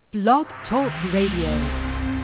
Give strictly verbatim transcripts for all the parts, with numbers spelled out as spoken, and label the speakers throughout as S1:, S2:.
S1: Blog Talk Radio.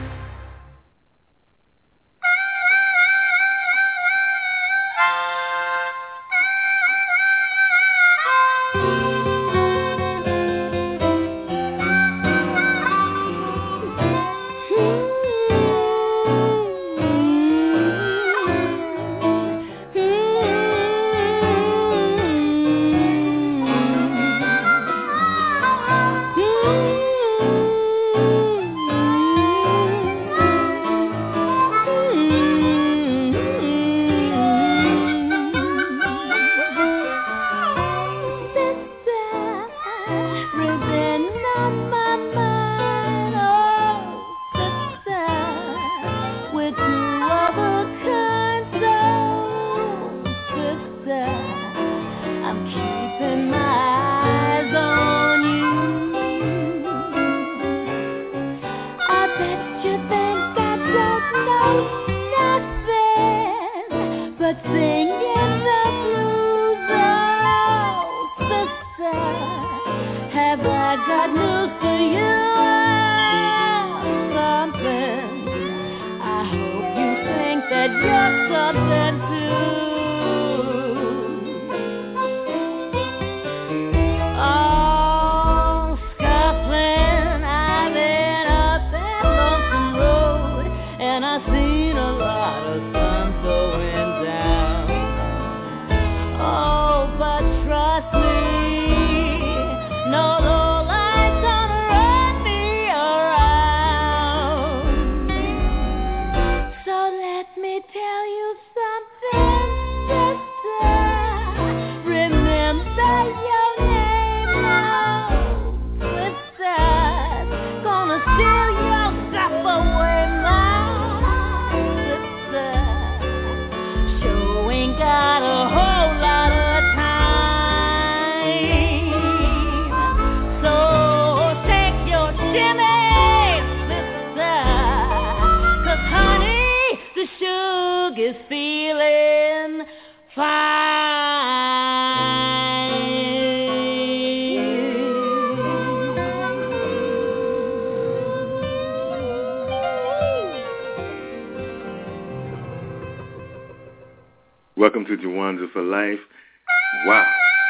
S2: Welcome to Juwanza for Life. Wow.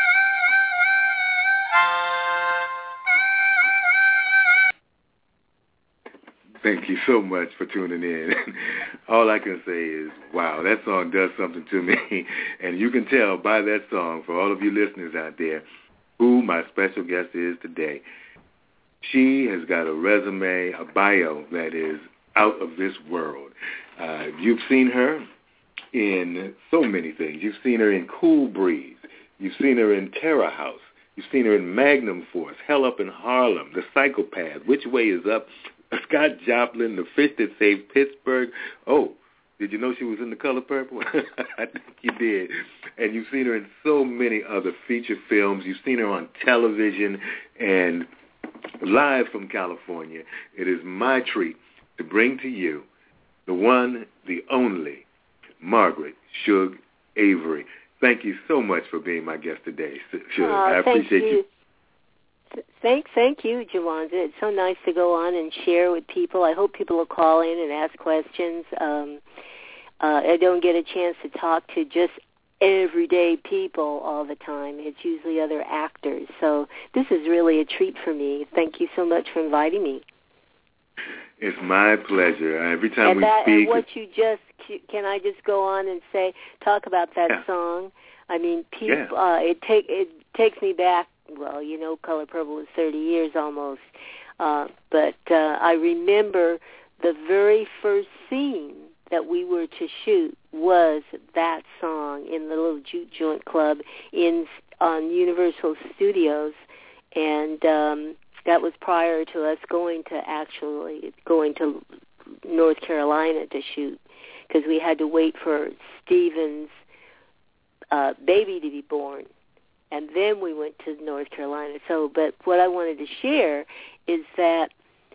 S2: Thank you so much for tuning in. All I can say is, wow, that song does something to me. And you can tell by that song, for all of you listeners out there, who my special guest is today. She has got a resume, a bio that is out of this world. Uh, you've seen her in so many things. You've seen her in Cool Breeze. You've seen her in Terror House. You've seen her in Magnum Force, Hell Up in Harlem, The Psychopath, Which Way Is Up, Scott Joplin, The Fish That Saved Pittsburgh. Oh, did you know she was in The Color Purple? I think you did. And you've seen her in so many other feature films. You've seen her on television and live from California. It is my treat to bring to you the one, the only, Margaret Shug Avery. Thank you so much for being my guest today, Shug.
S3: Oh,
S2: I appreciate
S3: you.
S2: you.
S3: Thank, thank you, Juwanza. It's so nice to go on and share with people. I hope people will call in and ask questions. Um, uh, I don't get a chance to talk to just everyday people all the time. It's usually other actors. So this is really a treat for me. Thank you so much for inviting me.
S2: It's my pleasure. Every time
S3: and
S2: we
S3: that,
S2: speak...
S3: And what you just, can I just go on and say, talk about that
S2: yeah.
S3: song? I mean, people,
S2: yeah.
S3: uh, it, take, it takes me back, well, you know, Color Purple is thirty years almost. Uh, but uh, I remember the very first scene that we were to shoot was that song in the little juke joint club in on Universal Studios. And... Um, That was prior to us going to actually going to North Carolina to shoot, because we had to wait for Stephen's uh, baby to be born, and then we went to North Carolina. So, but what I wanted to share is that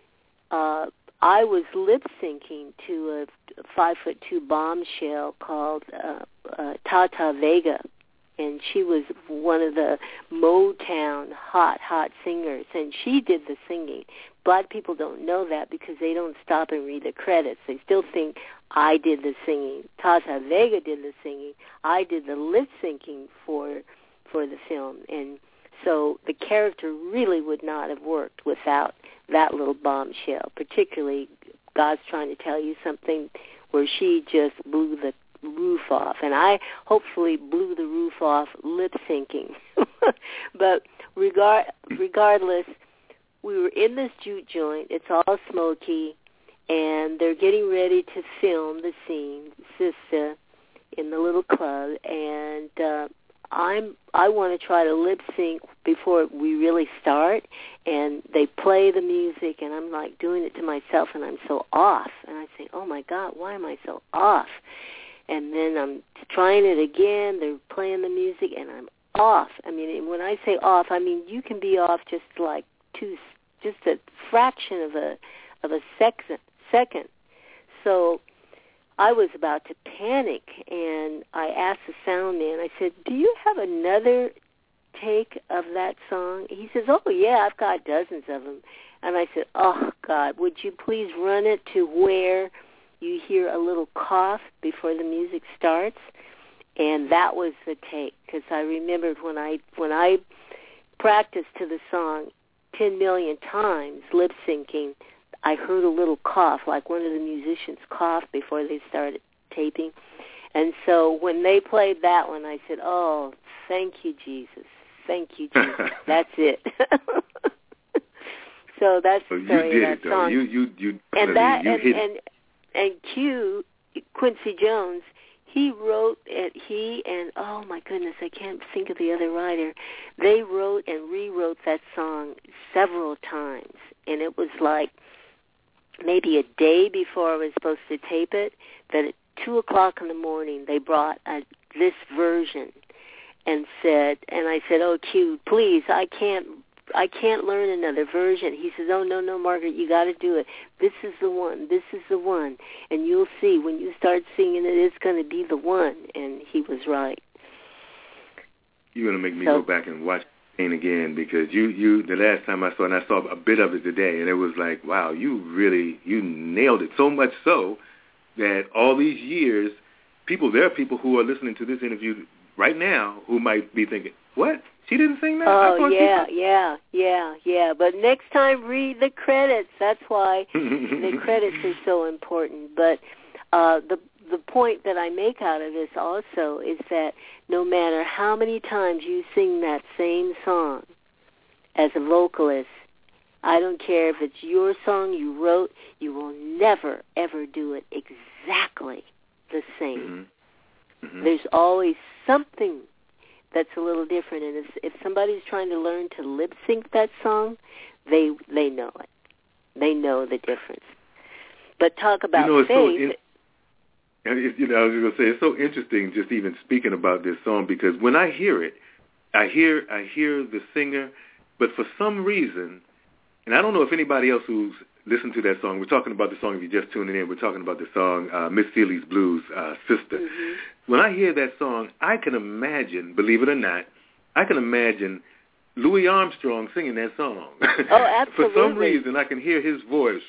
S3: uh, I was lip syncing to a five foot two bombshell called uh, uh, Tata Vega, and she was one of the Motown hot, hot singers, and she did the singing. Black people don't know that because they don't stop and read the credits. They still think I did the singing. Tata Vega did the singing. I did the lip syncing for for the film, and so the character really would not have worked without that little bombshell, particularly God's Trying to Tell You Something, where she just blew the roof off. And I hopefully blew the roof off lip syncing. But regard, regardless, we were in this jute joint. It's all smoky, and they're getting ready to film the scene, Sister, in the little club, and uh, I'm I want to try to lip sync before we really start, and they play the music, and I'm like doing it to myself, and I'm so off, and I say, oh my God, why am I so off? And then I'm trying it again. They're playing the music, and I'm off. I mean, when I say off, I mean you can be off just like two, just a fraction of a of a second. Second, so I was about to panic, and I asked the sound man, I said, do you have another take of that song? He says, oh, yeah, I've got dozens of them. And I said, oh, God, would you please run it to where you hear a little cough before the music starts? And that was the take, because I remembered when I when I practiced to the song ten million times, lip syncing, I heard a little cough, like one of the musicians coughed before they started taping. And so when they played that one, I said, oh, thank you, Jesus. Thank you, Jesus. That's it. So that's the story
S2: you did
S3: of that
S2: it, though.
S3: song.
S2: You, you, you,
S3: and that,
S2: you
S3: and,
S2: hit
S3: and, and Q, Quincy Jones, he wrote, and he and, oh, my goodness, I can't think of the other writer. They wrote and rewrote that song several times. And it was like, maybe a day before I was supposed to tape it, that at two o'clock in the morning they brought a, this version and said, and I said, oh, Q, please, I can't, I can't learn another version. He says, oh, no, no, Margaret, you got to do it. This is the one. This is the one. And you'll see when you start singing it, it's going to be the one. And he was right.
S2: You're going to make me
S3: so,
S2: go back and watch again, because you, you the last time I saw it, and I saw a bit of it today, and it was like, wow, you really, you nailed it, so much so that all these years, people, there are people who are listening to this interview right now who might be thinking, what? She didn't sing that?
S3: Oh, yeah, yeah, yeah, yeah. But next time, read the credits. That's why the credits are so important. But uh, the the point that I make out of this also is that no matter how many times you sing that same song as a vocalist, I don't care if it's your song you wrote, you will never, ever do it exactly the same. Mm-hmm. Mm-hmm. There's always something that's a little different, and if, if somebody's trying to learn to lip sync that song, they they know it. They know the difference. But talk about
S2: you know,
S3: faith.
S2: So in- You know, I was going to say, it's so interesting just even speaking about this song, because when I hear it, I hear I hear the singer, but for some reason, and I don't know if anybody else who's listened to that song, we're talking about the song, if you're just tuning in, we're talking about the song, uh, Miss Seeley's Blues, uh, Sister. Mm-hmm. When I hear that song, I can imagine, believe it or not, I can imagine Louis Armstrong singing that song.
S3: Oh, absolutely.
S2: For some reason, I can hear his voice.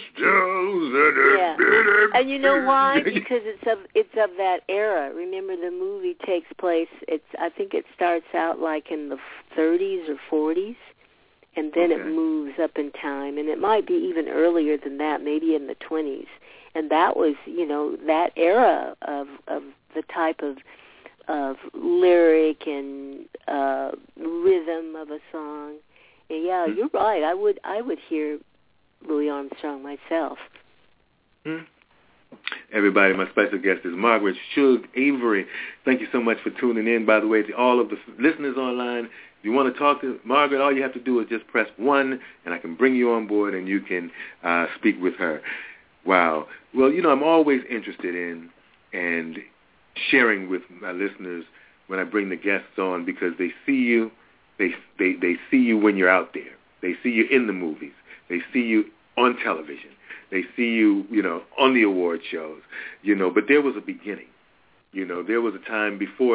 S3: Yeah. And you know why? Because it's of it's of that era. Remember, the movie takes place. It's I think it starts out like in the thirties or forties, and then okay. It moves up in time, and it might be even earlier than that, maybe in the twenties. And that was, you know, that era of of the type of of lyric and uh, rhythm of a song. And yeah, mm-hmm. You're right. I would I would hear Louis Armstrong myself.
S2: Mm-hmm. Everybody, my special guest is Margaret Shug Avery. Thank you so much for tuning in. By the way, to all of the listeners online, if you want to talk to Margaret, all you have to do is just press one, and I can bring you on board, and you can uh, speak with her. Wow. Well, you know, I'm always interested in and sharing with my listeners when I bring the guests on, because they see you, they they they see you when you're out there. They see you in the movies. They see you on television. They see you, you know, on the award shows, you know. But there was a beginning, you know. There was a time before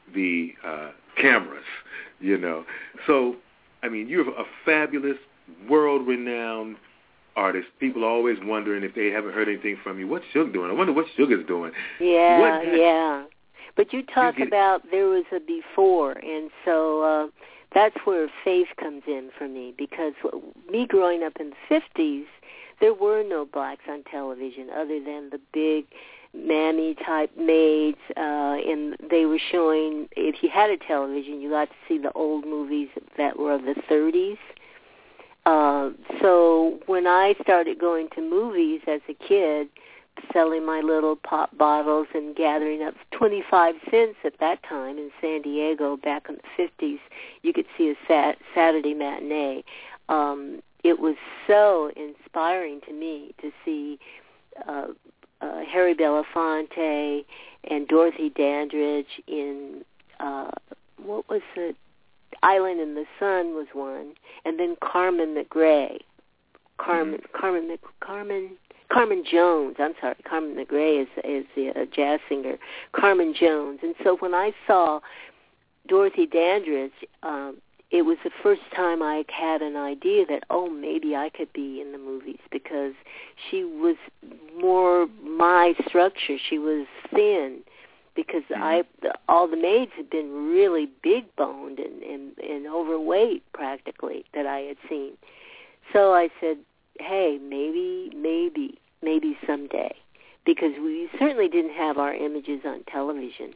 S2: the uh, cameras, you know. So, I mean, you're a fabulous, world-renowned artist. People are always wondering if they haven't heard anything from you. What's Suge doing? I wonder what Sugar's doing.
S3: Yeah,
S2: what
S3: yeah. But you talk
S2: you
S3: about there was a before, and so uh, that's where faith comes in for me, because me growing up in the fifties, there were no blacks on television other than the big mammy-type maids, uh, and they were showing, if you had a television, you got to see the old movies that were of the thirties. Uh, so when I started going to movies as a kid, selling my little pop bottles and gathering up twenty-five cents at that time in San Diego back in the fifties, you could see a sat- Saturday matinee. Um, it was so inspiring to me to see uh, uh, Harry Belafonte and Dorothy Dandridge in, uh, what was it? Island in the Sun was one, and then Carmen McRae. Carmen, mm-hmm. Carmen, Mc, Carmen, Carmen Jones. I'm sorry, Carmen McRae is is the uh, jazz singer. Carmen Jones. And so when I saw Dorothy Dandridge, um, it was the first time I had an idea that, oh, maybe I could be in the movies, because she was more my structure. She was thin, because mm-hmm. I all the maids had been really big-boned and, and, and overweight practically that I had seen. So I said, hey, maybe, maybe, maybe someday, because we certainly didn't have our images on television.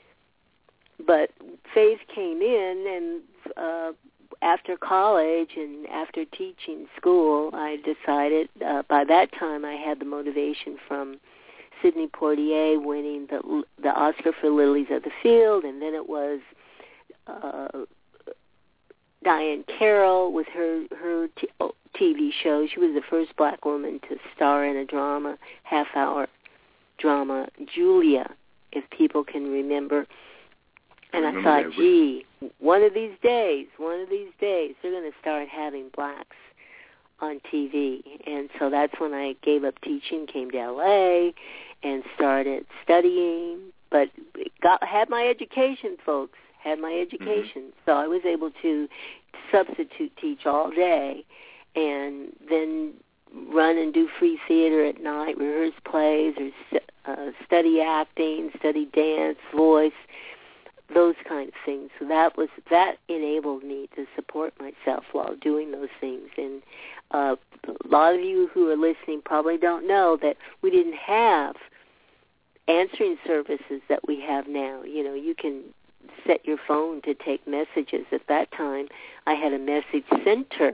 S3: But faith came in, and uh, after college and after teaching school, I decided, uh, by that time I had the motivation from Sidney Poitier winning the the Oscar for Lilies of the Field, and then it was uh, Diane Carroll with her her t- T V show. She was the first black woman to star in a drama, half-hour drama, Julia, if people can remember. And I, I thought, gee, one of these days, one of these days, they're going to start having blacks on T V. And so that's when I gave up teaching, came to L A, and started studying. But got had my education, folks, had my education. Mm-hmm. So I was able to substitute teach all day and then run and do free theater at night, rehearse plays, or uh, study acting, study dance, voice, those kind of things. So that was that enabled me to support myself while doing those things. And uh, a lot of you who are listening probably don't know that we didn't have answering services that we have now. You know, you can set your phone to take messages. At that time, I had a message center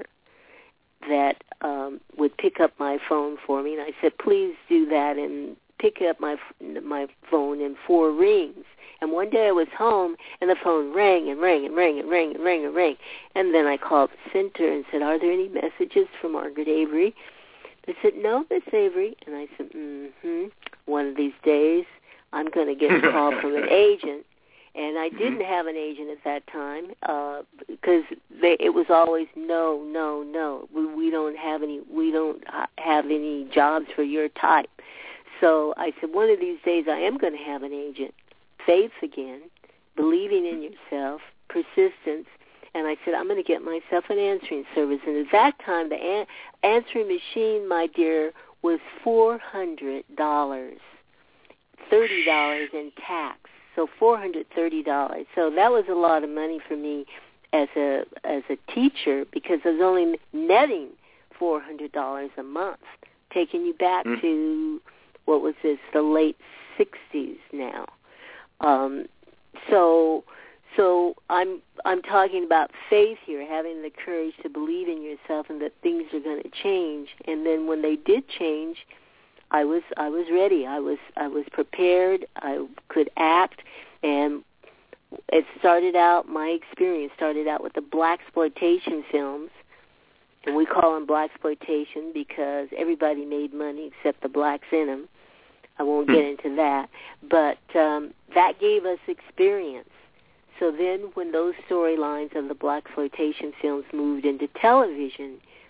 S3: that um, would pick up my phone for me, and I said, please do that and pick up my my phone in four rings. And one day I was home, and the phone rang and rang and rang and rang and rang and rang. And then I called the center and said, are there any messages from Margaret Avery? They said, no, Miss Avery. And I said, mm-hmm, one of these days I'm going to get a call from an agent. And I didn't have an agent at that time uh, because they, it was always no, no, no. We, we don't have any. We don't have any jobs for your type. So I said, one of these days I am going to have an agent. Faith again, believing in yourself, persistence, and I said, I'm going to get myself an answering service. And at that time, the an- answering machine, my dear, was four hundred dollars, thirty dollars in tax, so four hundred thirty dollars. So that was a lot of money for me as a as a teacher, because I was only netting four hundred dollars a month, taking you back mm. to, what was this, the late sixties now. Um, so, so I'm I'm talking about faith here, having the courage to believe in yourself and that things are going to change. And then when they did change, I was I was ready. I was I was prepared. I could act, and it started out. My experience started out with the blaxploitation films, and we call them blaxploitation because everybody made money except the blacks in them. I won't get into that, but um, that gave us experience. So then when those storylines of the blaxploitation films moved into television,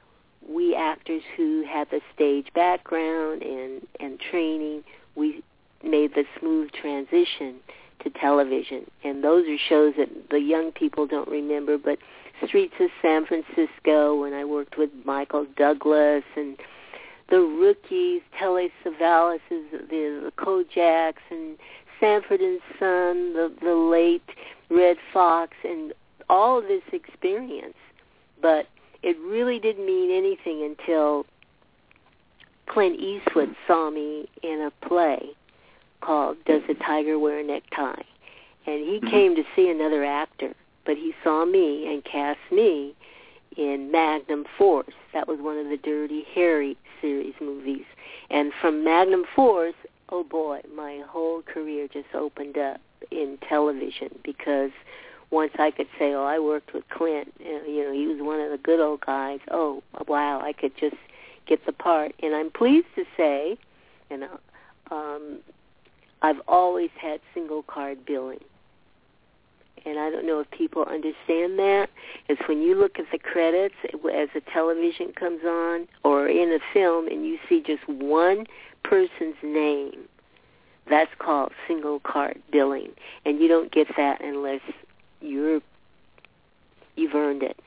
S3: we actors who had the stage background and, and training, we made the smooth transition to to television. And those are shows that the young people don't remember, but Streets of San Francisco, when I worked with Michael Douglas, and the Rookies, Telly Savalas, the, the Kojaks, and Sanford and Son, the, the late Red Fox, and all of this experience. But it really didn't mean anything until Clint Eastwood saw me in a play called Does a Tiger Wear a Necktie? And he mm-hmm. came to see another actor, but he saw me and cast me in Magnum Force. That was one of the Dirty Harry series movies. And from Magnum Force, oh boy, my whole career just opened up in television, because once I could say, oh, I worked with Clint, you know, he was one of the good old guys. Oh, wow, I could just get the part. And I'm pleased to say, you know, um, I've always had single card billing. And I don't know if people understand that. It's when you look at the credits as a television comes on or in a film and you see just one person's name, that's called single card billing. And you don't get that unless you're, you've earned it.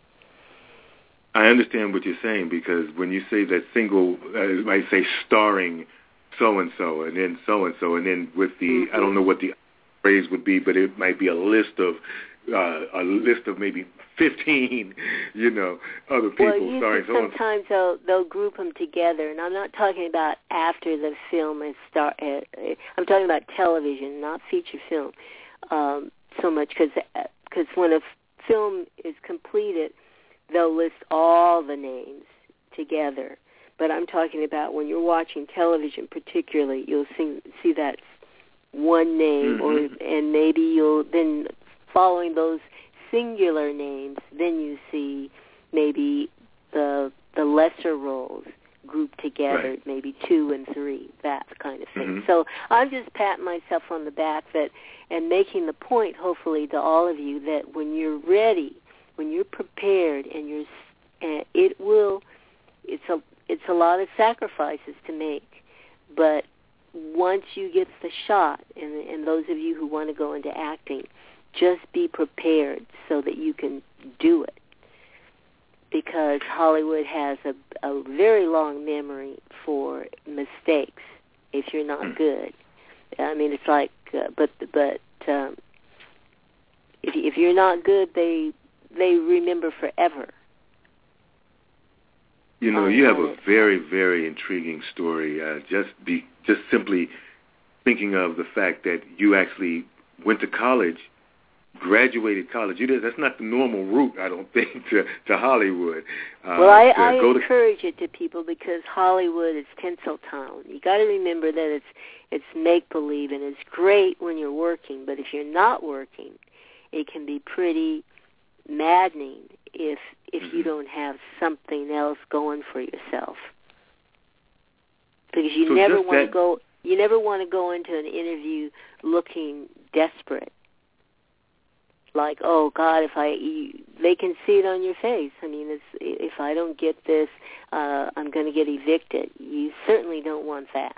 S2: I understand what you're saying, because when you say that single, uh, might say starring so-and-so and then so-and-so, and then with the, mm-hmm. I don't know what the phrase would be, but it might be a list of uh, a list of maybe fifteen, you know, other people
S3: well,
S2: starring.
S3: Well, sometimes they'll they'll group them together, and I'm not talking about after the film is start. Uh, I'm talking about television, not feature film, um, so much because because when a film is completed, they'll list all the names together. But I'm talking about when you're watching television, particularly, you'll see see that one name, mm-hmm. or and maybe you'll then following those singular names, then you see maybe the the lesser roles grouped together,
S2: right.
S3: maybe two and three, that kind of thing.
S2: Mm-hmm.
S3: So I'm just patting myself on the back that and making the point, hopefully, to all of you that when you're ready, when you're prepared, and you're, and it will, it's a it's a lot of sacrifices to make, but once you get the shot, and, and those of you who want to go into acting, just be prepared so that you can do it. Because Hollywood has a, a very long memory for mistakes if you're not good. I mean, it's like, uh, but but um, if if you're not good, they they remember forever.
S2: You know, you have a very, very intriguing story. Uh, just be, just simply thinking of the fact that you actually went to college, graduated college. You did, that's not the normal route, I don't think, to, to Hollywood. Uh,
S3: well, I,
S2: to
S3: I
S2: go
S3: encourage
S2: to...
S3: it to people because Hollywood is Tinseltown. You got to remember that it's it's make believe, and it's great when you're working. But if you're not working, it can be pretty maddening if if mm-hmm. you don't have something else going for yourself, because you
S2: so
S3: never want
S2: that...
S3: to go you never want to go into an interview looking desperate, like, oh God, if I you, they can see it on your face. I mean, it's, if I don't get this, uh, I'm going to get evicted. You certainly don't want that.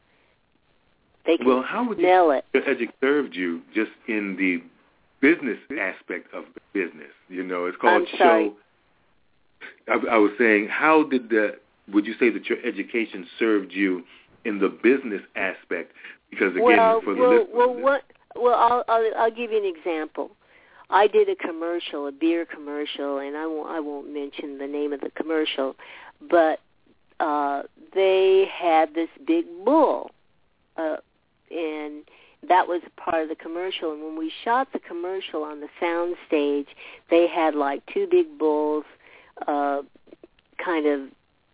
S3: They can
S2: well, how would
S3: smell
S2: you,
S3: it.
S2: Educ served you just in the business aspect of the business. You know, it's called
S3: I'm sorry.
S2: show. I, I was saying, how did the, would you say that your education served you in the business aspect? Because again,
S3: well,
S2: for the
S3: well,
S2: listeners,
S3: well, what, well, I'll, I'll, I'll give you an example. I did a commercial, a beer commercial, and I won't, I won't mention the name of the commercial, but uh, they had this big bull, uh, and that was part of the commercial. And when we shot the commercial on the sound stage, they had like two big bulls, uh, kind of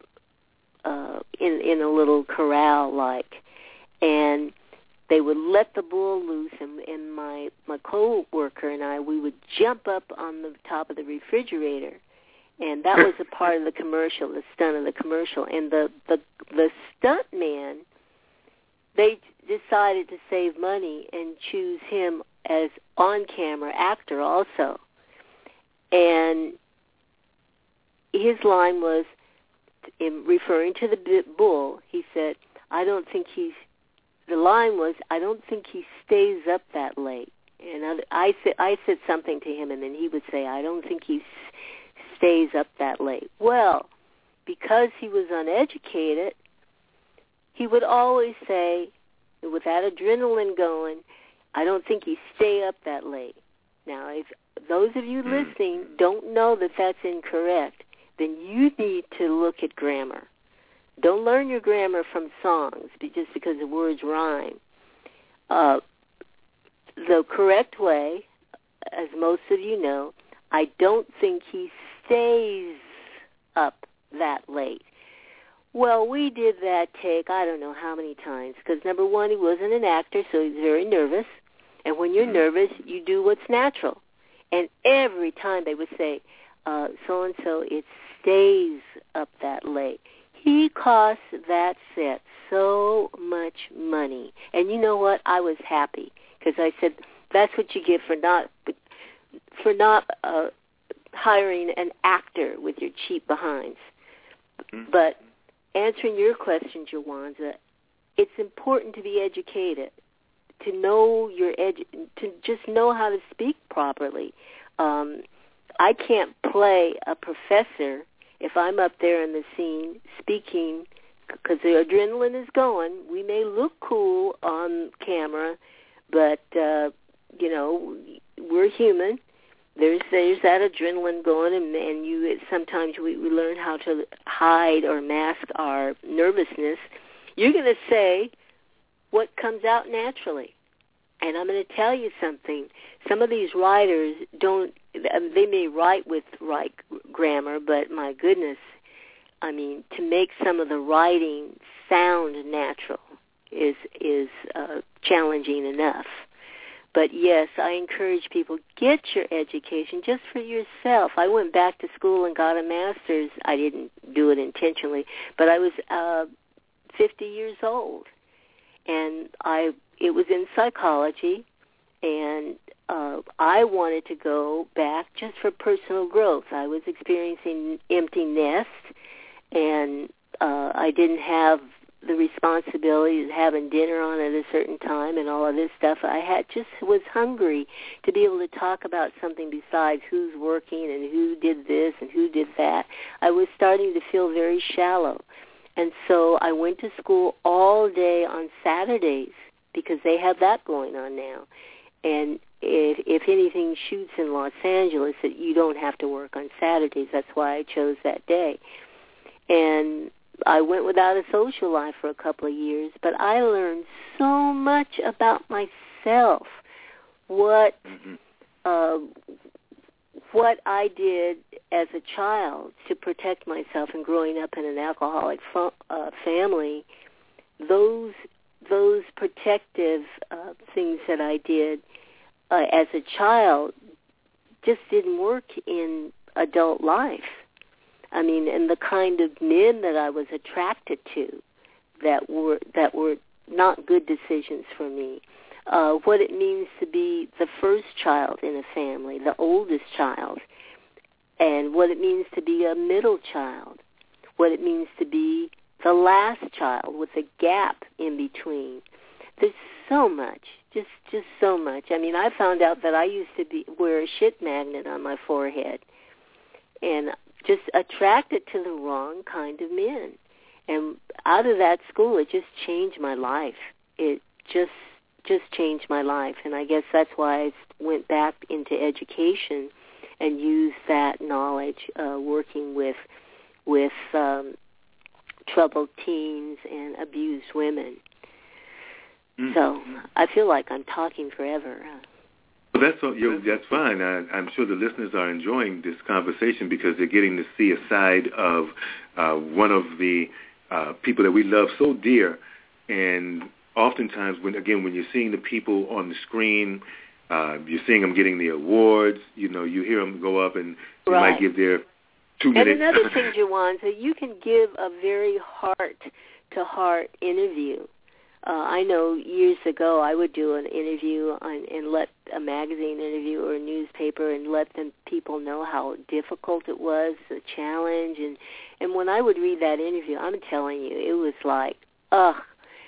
S3: uh, in in a little corral, like, and they would let the bull loose, and, and my my co-worker and I, we would jump up on the top of the refrigerator, and that was a part of the commercial, the stunt of the commercial. And the the the stunt man, they decided to save money and choose him as on-camera actor also. And his line was, in referring to the bull, he said, I don't think he's the line was, I don't think he stays up that late. And I, I, said, I said something to him, and then he would say, I don't think he s- stays up that late. Well, because he was uneducated, he would always say, with that adrenaline going, I don't think he stay up that late. Now, if those of you listening don't know that that's incorrect, then you need to look at grammar. Don't learn your grammar from songs just because the words rhyme. Uh, the correct way, as most of you know, I don't think he stays up that late. Well, we did that take, I don't know how many times, because number one, he wasn't an actor, so he's very nervous. And when you're nervous, you do what's natural. And every time they would say, uh, so-and-so, it stays up that late. He cost that set so much money. And you know what? I was happy because I said, that's what you get for not for not uh, hiring an actor with your cheap behinds. Mm-hmm. But answering your question, Jawanza, it's important to be educated, to know your edu- to just know how to speak properly. Um, I can't play a professor if I'm up there in the scene speaking, because the adrenaline is going. We may look cool on camera, but uh, you know, we're human. There's there's that adrenaline going, and, and you sometimes we, we learn how to hide or mask our nervousness. You're going to say what comes out naturally. And I'm going to tell you something. Some of these writers don't, they may write with right grammar, but my goodness, I mean, to make some of the writing sound natural is is uh, challenging enough. But yes, I encourage people, get your education just for yourself. I went back to school and got a master's. I didn't do it intentionally, but I was uh, fifty years old. And I it was in psychology, and uh, I wanted to go back just for personal growth. I was experiencing empty nest, and uh, I didn't have the responsibility of having dinner on at a certain time and all of this stuff. I had just was hungry to be able to talk about something besides who's working and who did this and who did that. I was starting to feel very shallow. And so I went to school all day on Saturdays because they have that going on now. And if, if anything shoots in Los Angeles, that you don't have to work on Saturdays. That's why I chose that day. And I went without a social life for a couple of years, but I learned so much about myself, what mm-hmm. uh, what I did as a child to protect myself and growing up in an alcoholic fa- uh, family. Those those protective uh, things that I did uh, as a child just didn't work in adult life. I mean, and the kind of men that I was attracted to that were that were not good decisions for me. Uh, what it means to be the first child in a family, the oldest child, and what it means to be a middle child, what it means to be the last child with a gap in between. There's so much, just just so much. I mean, I found out that I used to be wear a shit magnet on my forehead, and just attracted to the wrong kind of men. And out of that school, it just changed my life. It just just changed my life. And I guess that's why I went back into education and used that knowledge uh, working with with um, troubled teens and abused women. Mm-hmm. So I feel like I'm talking forever.
S2: Well, that's all, you know, that's fine. I, I'm sure the listeners are enjoying this conversation because they're getting to see a side of uh, one of the uh, people that we love so dear. And oftentimes, when again, when you're seeing the people on the screen, uh, you're seeing them getting the awards. You know, you hear them go up and they
S3: right.
S2: might give their two minutes.
S3: And another thing, Jawanza, you can give a very heart-to-heart interview. Uh, I know years ago I would do an interview on, and let a magazine interview or a newspaper and let them people know how difficult it was, the challenge. And, and when I would read that interview, I'm telling you, it was like, ugh,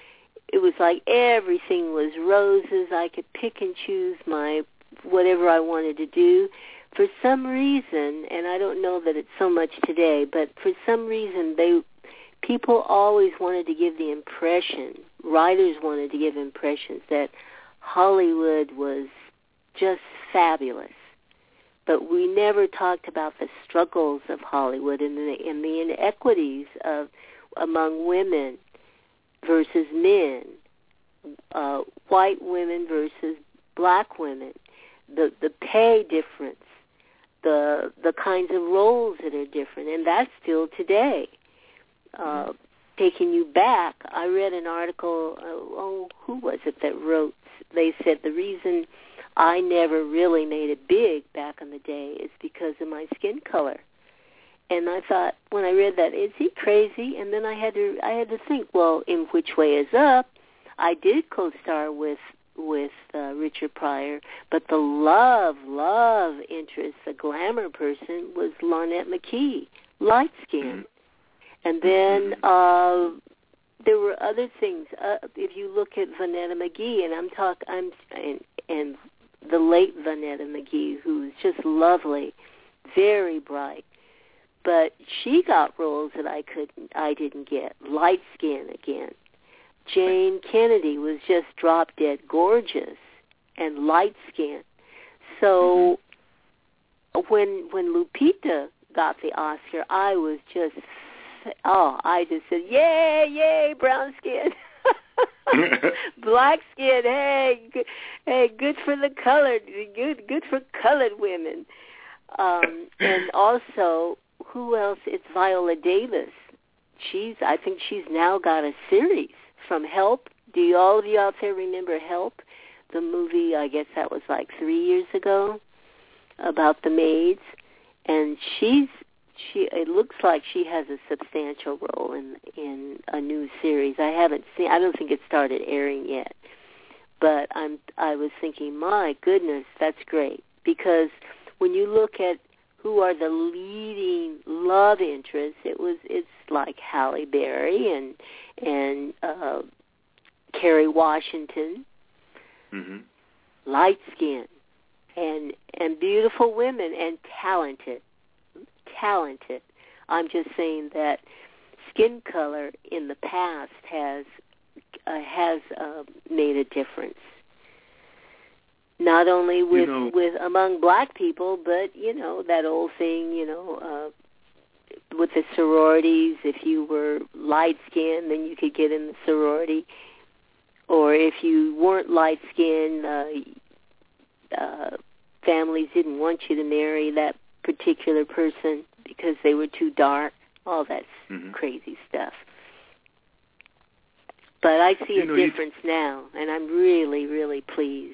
S3: it was like everything was roses. I could pick and choose my whatever I wanted to do. For some reason, and I don't know that it's so much today, but for some reason, they people always wanted to give the impression, writers wanted to give impressions that Hollywood was just fabulous. But we never talked about the struggles of Hollywood and the, and the inequities of among women versus men, uh, white women versus black women, the the pay difference, the the kinds of roles that are different, and that's still today. Uh, taking you back, I read an article, uh, oh, who was it that wrote, they said the reason I never really made it big back in the day is because of my skin color. And I thought, when I read that, is he crazy? And then I had to I had to think, well, in which way is up? I did co-star with with uh, Richard Pryor, but the love, love interest, the glamour person was Lonette McKee, light skin. And then uh, there were other things. Uh, if you look at Vonetta McGee, and I'm talk, I'm and, and the late Vonetta McGee, who's just lovely, very bright, but she got roles that I couldn't, I didn't get. Light skin again. Jane Kennedy was just drop dead gorgeous and light skin. So mm-hmm. when when Lupita got the Oscar, I was just oh, I just said, yay, yay, brown skin. Black skin, hey, good, hey, good for the colored, good, good for colored women. Um, and also, who else? It's Viola Davis. She's, I think she's now got a series from Help. Do you, all of you out there remember Help? The movie, I guess that was like three years ago, about the maids. And she's, She it looks like she has a substantial role in in a new series. I haven't seen. I don't think it started airing yet. But I'm. I was thinking, my goodness, that's great, because when you look at who are the leading love interests, it was it's like Halle Berry and and uh, Kerry Washington, mm-hmm. light skin, and and beautiful women and talented. talented. I'm just saying that skin color in the past has uh, has uh, made a difference. Not only with
S2: you know,
S3: with among black people, but you know that old thing, you know, uh, with the sororities. If you were light skinned, then you could get in the sorority, or if you weren't light skinned, uh, uh, families didn't want you to marry that particular person because they were too dark. All that mm-hmm. crazy stuff. But I see you a know, difference you, now, and I'm really, really pleased.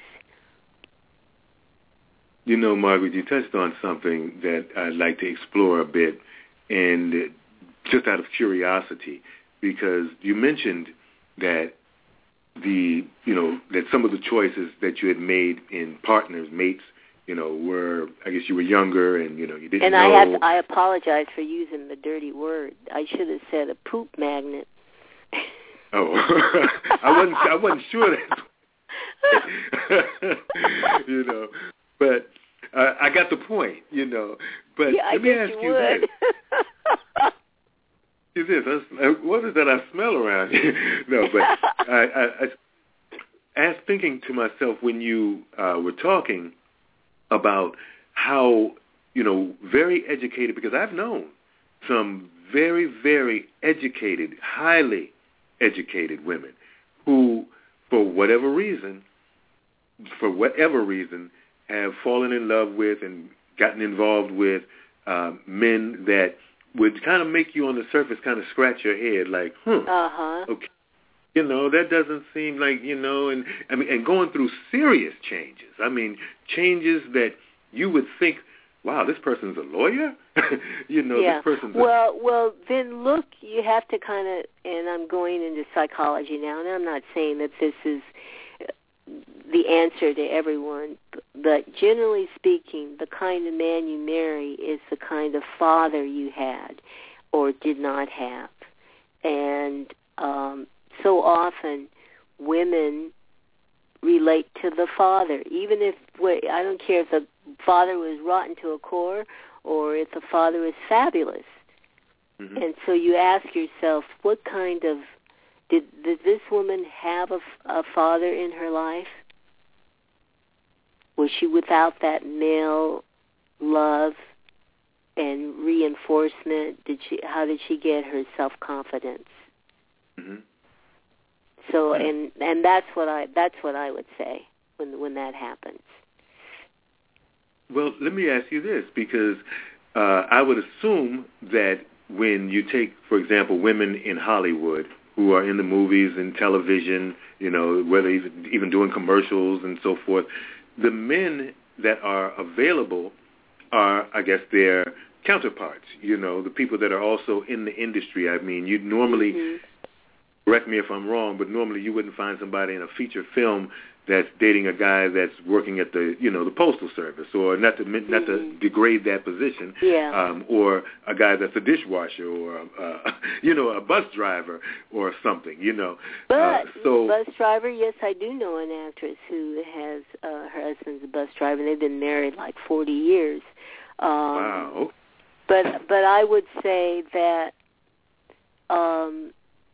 S2: You know, Margaret, you touched on something that I'd like to explore a bit, and just out of curiosity, because you mentioned that the, you know, that some of the choices that you had made in partners, mates, you know, were, I guess you were younger and, you know, you didn't
S3: and
S2: know.
S3: And I have to, I apologize for using the dirty word. I should have said a poop magnet.
S2: Oh, I wasn't, I wasn't sure that, you know, but uh, I got the point, you know. But
S3: yeah,
S2: let me
S3: I
S2: ask
S3: you,
S2: you
S3: would.
S2: this. Is this, I, what is that I smell around here? No, but I, I, I, as thinking to myself when you uh, were talking about how, you know, very educated, because I've known some very, very educated, highly educated women who, for whatever reason, for whatever reason, have fallen in love with and gotten involved with uh, men that would kind of make you on the surface kind of scratch your head like, hmm,
S3: uh-huh.
S2: okay. You know, that doesn't seem like, you know, and I mean, and going through serious changes. I mean, changes that you would think, wow, this person's a lawyer? you know,
S3: yeah.
S2: this person's
S3: well,
S2: a...
S3: Well, then look, you have to kind of, and I'm going into psychology now, and I'm not saying that this is the answer to everyone, but generally speaking, the kind of man you marry is the kind of father you had or did not have. And um, so often women relate to the father, even if I don't care if the father was rotten to a core or if the father was fabulous. Mm-hmm. And so you ask yourself, what kind of did did this woman have a, a father in her life? Was she without that male love and reinforcement? Did she? How did she get her self-confidence?
S2: Mm-hmm.
S3: So, and and that's what I that's what I would say when when that happens.
S2: Well, let me ask you this, because uh, I would assume that when you take, for example, women in Hollywood who are in the movies and television, you know, whether even, even doing commercials and so forth, the men that are available are, I guess, their counterparts, you know, the people that are also in the industry. I mean, you'd normally, mm-hmm. correct me if I'm wrong, but normally you wouldn't find somebody in a feature film that's dating a guy that's working at the, you know, the postal service, or not to mm-hmm. not to degrade that position,
S3: yeah.
S2: um, or a guy that's a dishwasher, or uh, you know, a bus driver or something, you know.
S3: But
S2: uh, so
S3: bus driver, yes, I do know an actress who has uh, her husband's a bus driver. They've been married like forty years. Um,
S2: wow.
S3: But but I would say that. Um,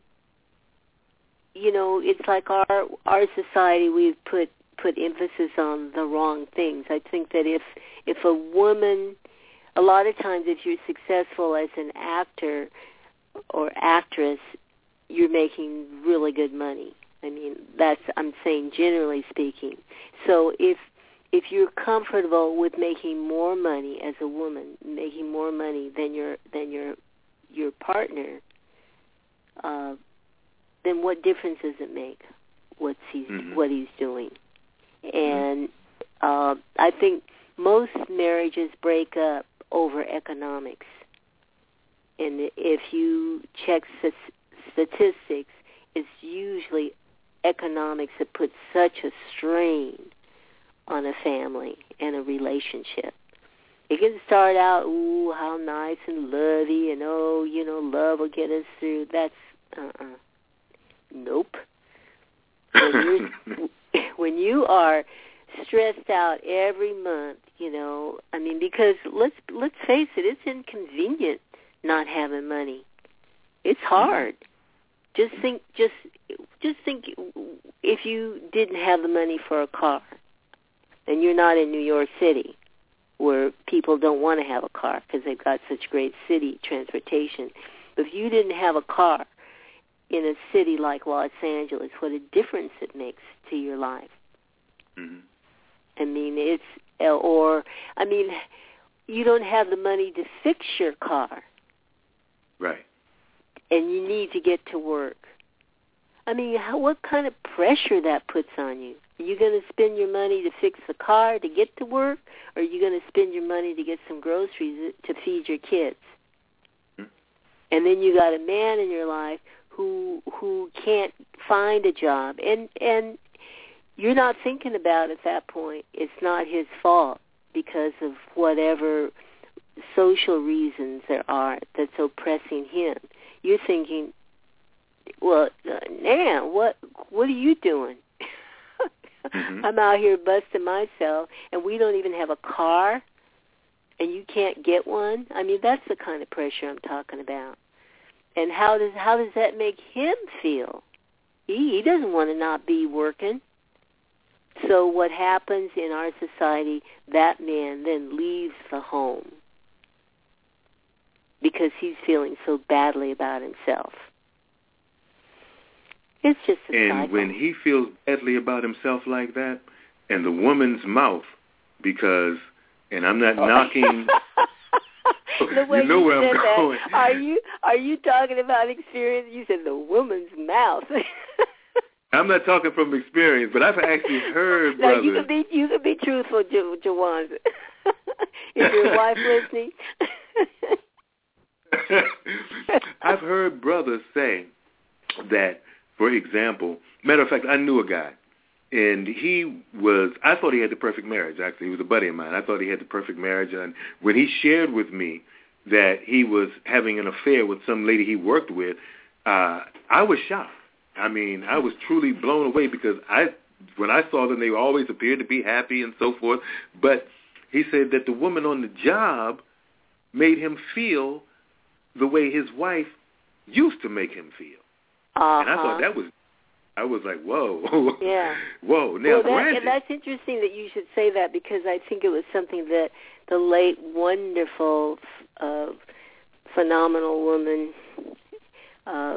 S3: You know, it's like our our society, we've put put emphasis on the wrong things. I think that if if a woman, a lot of times if you're successful as an actor or actress, you're making really good money. I mean, that's, I'm saying generally speaking. So if if you're comfortable with making more money as a woman, making more money than your than your your partner, uh, then what difference does it make what he's mm-hmm. what he's doing? And uh, I think most marriages break up over economics. And if you check statistics, it's usually economics that puts such a strain on a family and a relationship. It can start out, ooh, how nice and lovey, and oh, you know, love will get us through. That's uh-uh. Nope. When, you're, when you are stressed out every month, you know, I mean, because let's let's face it, it's inconvenient not having money. It's hard. Just think, just just think, if you didn't have the money for a car, and you're not in New York City, where people don't want to have a car because they've got such great city transportation. But if you didn't have a car in a city like Los Angeles, what a difference it makes to your life.
S2: Mm-hmm.
S3: I mean, it's, or, I mean, you don't have the money to fix your car.
S2: Right.
S3: And you need to get to work. I mean, how, what kind of pressure that puts on you? Are you going to spend your money to fix the car to get to work, or are you going to spend your money to get some groceries to feed your kids? Mm-hmm. And then you got a man in your life who who can't find a job, and and you're not thinking about at that point it's not his fault because of whatever social reasons there are that's oppressing him. You're thinking, well, uh, Nan, what what are you doing? Mm-hmm. I'm out here busting myself, and we don't even have a car, and you can't get one. I mean, that's the kind of pressure I'm talking about. And how does how does that make him feel? He, he doesn't want to not be working. So what happens in our society, that man then leaves the home because he's feeling so badly about himself. It's just a
S2: And
S3: cycle.
S2: when he feels badly about himself like that, and the woman's mouth, because, and I'm not
S3: oh.
S2: knocking...
S3: The way
S2: you know
S3: you
S2: where
S3: said
S2: I'm
S3: that,
S2: going.
S3: Are you are you talking about experience? You said the woman's mouth.
S2: I'm not talking from experience, but I've actually heard
S3: no,
S2: brothers.
S3: you can be you can be truthful, jo- Jawan. Is your wife listening?
S2: I've heard brothers say that, for example, matter of fact, I knew a guy, and he was, I thought he had the perfect marriage, actually. He was a buddy of mine. I thought he had the perfect marriage, and when he shared with me that he was having an affair with some lady he worked with, uh, I was shocked. I mean, I was truly blown away because I, when I saw them, they always appeared to be happy and so forth. But he said that the woman on the job made him feel the way his wife used to make him feel.
S3: Uh-huh.
S2: And I thought that was, I was like, whoa.
S3: Yeah.
S2: Whoa. Now,
S3: well, that,
S2: granted,
S3: and that's interesting that you should say that because I think it was something that the late, wonderful, uh, phenomenal woman, uh,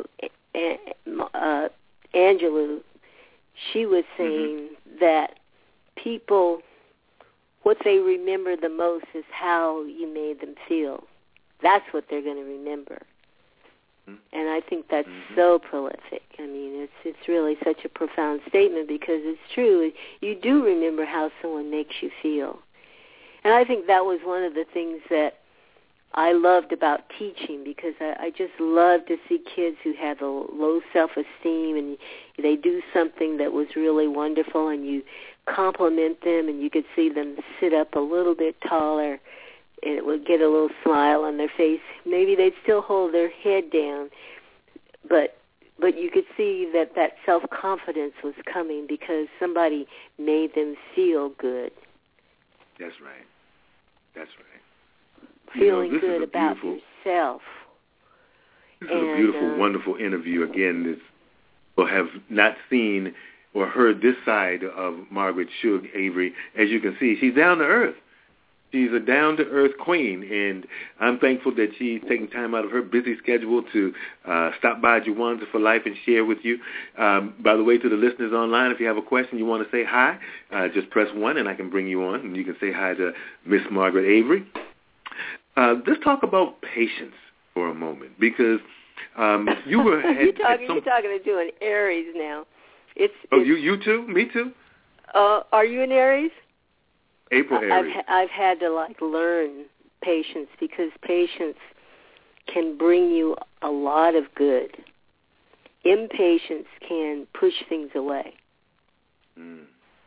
S3: uh, Angelou, she was saying mm-hmm. that people, what they remember the most is how you made them feel. That's what they're going to remember. Mm-hmm. And I think that's mm-hmm. so prolific. I mean, it's it's really such a profound statement because it's true. You do remember how someone makes you feel. And I think that was one of the things that I loved about teaching because I, I just love to see kids who have a low self-esteem and they do something that was really wonderful and you compliment them and you could see them sit up a little bit taller and it would get a little smile on their face. Maybe they'd still hold their head down, but but you could see that that self-confidence was coming because somebody made them feel good.
S2: That's right. That's right.
S3: Feeling
S2: you know,
S3: good about yourself.
S2: This
S3: and,
S2: is a beautiful,
S3: uh,
S2: wonderful interview. Again, this will have not seen or heard this side of Margaret Shug Avery. As you can see, she's down to earth. She's a down-to-earth queen, and I'm thankful that she's taking time out of her busy schedule to uh, stop by Juwanza for Life and share with you. Um, by the way, to the listeners online, if you have a question you want to say hi, uh, just press one, and I can bring you on, and you can say hi to Miss Margaret Avery. Uh, let's talk about patience for a moment, because um, you were had,
S3: you're talking,
S2: some...
S3: you're talking to an Aries now. It's,
S2: oh,
S3: it's,
S2: you you too? Me too?
S3: Uh, are you an Aries?
S2: April Aries.
S3: I've, I've had to, like, learn patience because patience can bring you a lot of good. Impatience can push things away.
S2: Mm.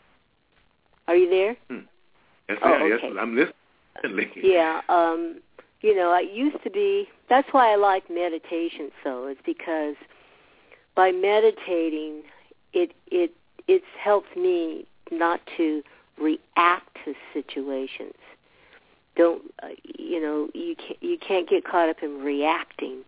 S3: Are you there?
S2: Hmm. Yes,
S3: oh,
S2: yes,
S3: okay.
S2: I'm listening.
S3: Yeah, um, you know, I used to be, that's why I like meditation so, it's because by meditating, it it it's helped me not to react to situations. Don't uh, you know? You can't you can't get caught up in reacting.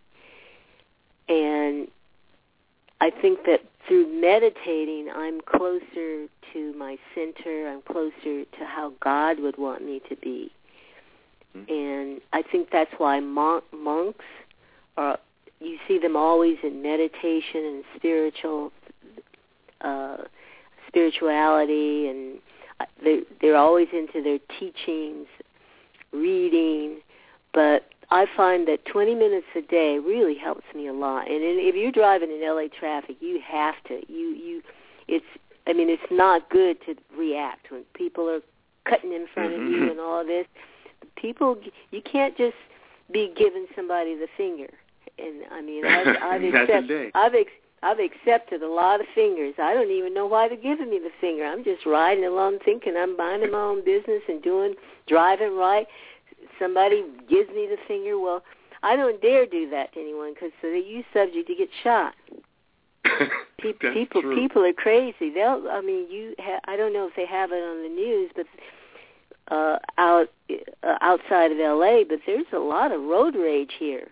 S3: And I think that through meditating, I'm closer to my center. I'm closer to how God would want me to be. Mm-hmm. And I think that's why mon- monks are. You see them always in meditation and spiritual uh, spirituality and. They're, they're always into their teachings, reading, but I find that twenty minutes a day really helps me a lot. And if you're driving in L A traffic, you have to. You, you, it's. I mean, it's not good to react when people are cutting in front of you and all this. People, you can't just be giving somebody the finger. And I mean, I've, I've accepted. I've ex- I've accepted a lot of fingers. I don't even know why they're giving me the finger. I'm just riding along thinking I'm minding my own business and doing, driving right. Somebody gives me the finger. Well, I don't dare do that to anyone because you're subject to get shot. People, people,
S2: true.
S3: people are crazy. They'll. I mean, you. Ha- I don't know if they have it on the news, but uh, out uh, outside of L A, but there's a lot of road rage here.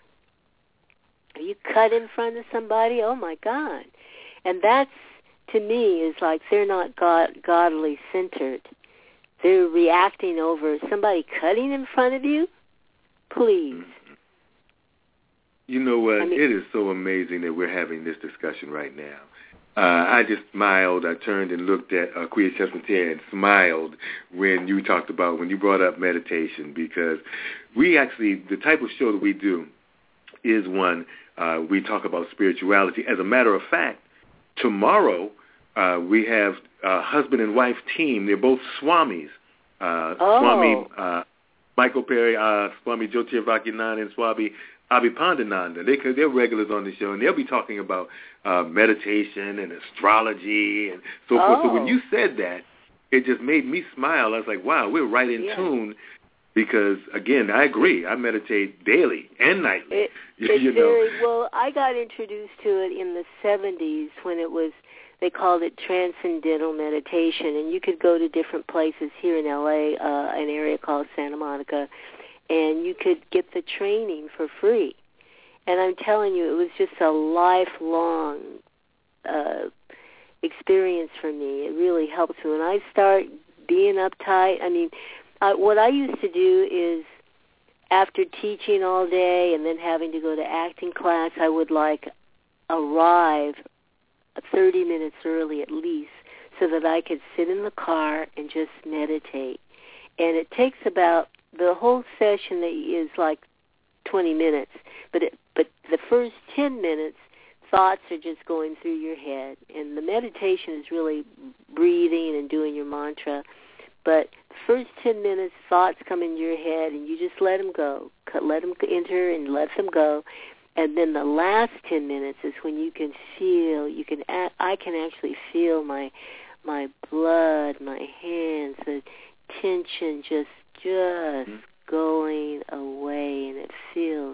S3: You cut in front of somebody, oh my God. And that's, to me, is like they're not God, godly centered. They're reacting over somebody cutting in front of you. Please.
S2: You know what?
S3: I mean,
S2: it is so amazing that we're having this discussion right now. Uh, I just smiled. I turned and looked at uh, Quia Chesmantia and smiled when you talked about, when you brought up meditation, because we actually, the type of show that we do is one, uh, we talk about spirituality. As a matter of fact, tomorrow uh, we have a husband and wife team. They're both Swamis. Uh,
S3: oh.
S2: Swami uh, Michael Perry, uh, Swami Jyotirvakyananda, and Swami Abhipandananda. They, they're regulars on the show, and they'll be talking about uh, meditation and astrology and so
S3: oh.
S2: forth. So when you said that, it just made me smile. I was like, wow, we're right in
S3: yeah.
S2: tune Because, again, I agree. I meditate daily and nightly.
S3: It,
S2: you,
S3: it's
S2: you know.
S3: very, well, I got introduced to it in the seventies when it was, they called it transcendental meditation, and you could go to different places here in L A, uh, an area called Santa Monica, and you could get the training for free. And I'm telling you, it was just a lifelong uh, experience for me. It really helps me. When I start being uptight, I mean, uh, what I used to do is after teaching all day and then having to go to acting class, I would like arrive thirty minutes early at least so that I could sit in the car and just meditate. And it takes about, the whole session is like twenty minutes, but it, but the first ten minutes, thoughts are just going through your head. And the meditation is really breathing and doing your mantra. But the first ten minutes, thoughts come into your head, and you just let them go. Let them enter and let them go. And then the last ten minutes is when you can feel, you can, I can actually feel my my blood, my hands, the tension just, just going away, and it feels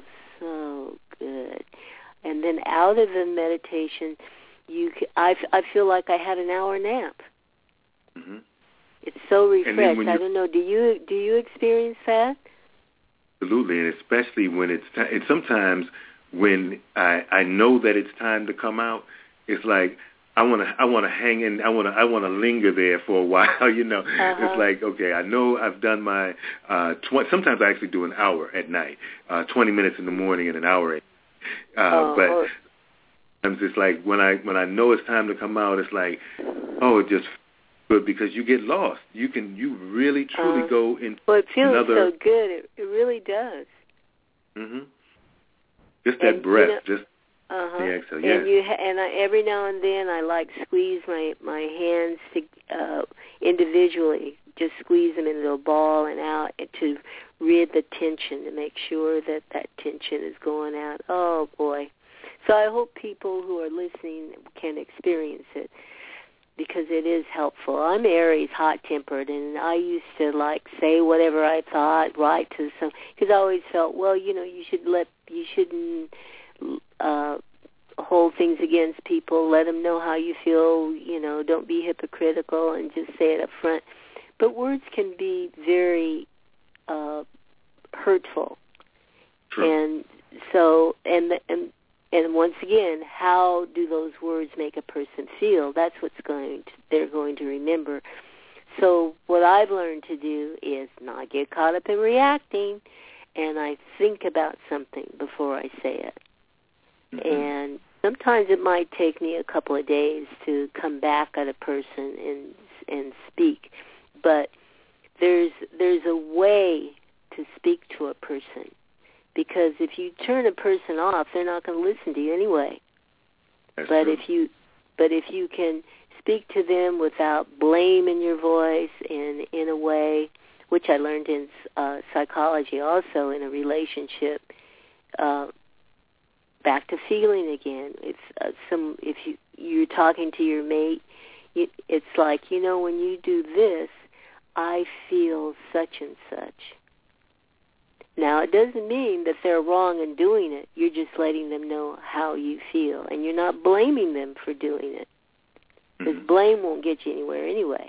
S3: so good. And then out of the meditation, you, I, I feel like I had an hour nap.
S2: Mm-hmm.
S3: It's so refreshed.
S2: You,
S3: I don't know. Do you do you experience that?
S2: Absolutely, and especially when it's t- and sometimes when I I know that it's time to come out, it's like I want to I want to hang in. I want to I want to linger there for a while. You know,
S3: uh-huh.
S2: It's like, okay, I know I've done my. Uh, tw- sometimes I actually do an hour at night, uh, twenty minutes in the morning and an hour. At, uh,
S3: oh,
S2: but
S3: or,
S2: sometimes it's like when I when I know it's time to come out, it's like, oh, it just. But because you get lost, you can you really truly
S3: uh,
S2: go into
S3: well, it feels
S2: another.
S3: so good. It, it really does.
S2: Mhm. Just that
S3: and,
S2: breath,
S3: you know,
S2: just
S3: uh-huh.
S2: the exhale. Yes.
S3: And you ha- and I, every now and then I like squeeze my my hands to, uh, individually, just squeeze them into a ball and out to rid the tension, to make sure that that tension is going out. Oh boy! So I hope people who are listening can experience it, because it is helpful. I'm Aries, hot-tempered, and I used to, like, say whatever I thought, write to some, because I always felt, well, you know, you should let, you shouldn't uh, hold things against people, let them know how you feel, you know, don't be hypocritical, and just say it up front. But words can be very uh, hurtful.
S2: True.
S3: And so, and, and And once again, how do those words make a person feel? That's what's going to, they're going to remember. So what I've learned to do is not get caught up in reacting, and I think about something before I say it. Mm-hmm. And sometimes it might take me a couple of days to come back at a person and and speak, but there's there's a way to speak to a person. Because if you turn a person off, they're not going to listen to you anyway.
S2: That's
S3: but
S2: true.
S3: if you, but if you can speak to them without blame in your voice and in a way, which I learned in uh, psychology also, in a relationship, uh, back to feeling again. It's uh, some if you you're talking to your mate, you, it's like, you know, when you do this, I feel such and such. Now, it doesn't mean that they're wrong in doing it. You're just letting them know how you feel, and you're not blaming them for doing it, because mm-hmm. blame won't get you anywhere anyway.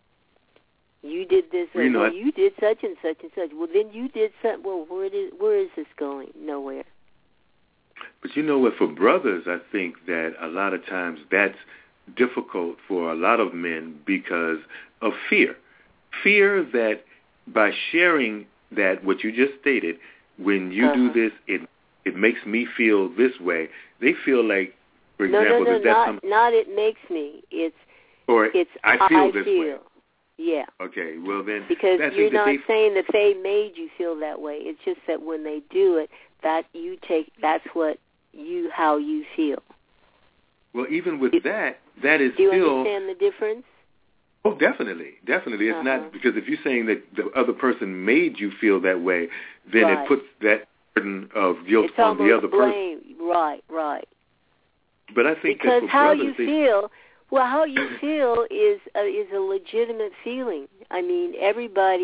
S3: You did this,
S2: well, you, know,
S3: well, you did such and such and such. Well, then you did such. Well, where, did, where is this going? Nowhere.
S2: But you know what? For brothers, I think that a lot of times that's difficult for a lot of men because of fear. Fear that by sharing that what you just stated, when you uh-huh. do this, it it makes me feel this way. They feel like, for
S3: no,
S2: example,
S3: no, no,
S2: is that
S3: not,
S2: some...
S3: not it makes me. It's
S2: or
S3: it's
S2: I feel
S3: I
S2: this
S3: feel.
S2: way.
S3: Yeah.
S2: Okay. Well then,
S3: because you're not
S2: they...
S3: saying that they made you feel that way. It's just that when they do it, that you take that's what you how you feel.
S2: Well, even with that, that is
S3: do you
S2: still.
S3: understand the difference?
S2: Oh, definitely, definitely. It's
S3: uh-huh.
S2: not because if you're saying that the other person made you feel that way, then
S3: right.
S2: it puts that burden of guilt
S3: it's
S2: on the other
S3: blame.
S2: person.
S3: Right, right.
S2: But I think
S3: because
S2: that for
S3: how
S2: brothers,
S3: you
S2: they...
S3: feel, well, how you feel is a, is a legitimate feeling. I mean, everybody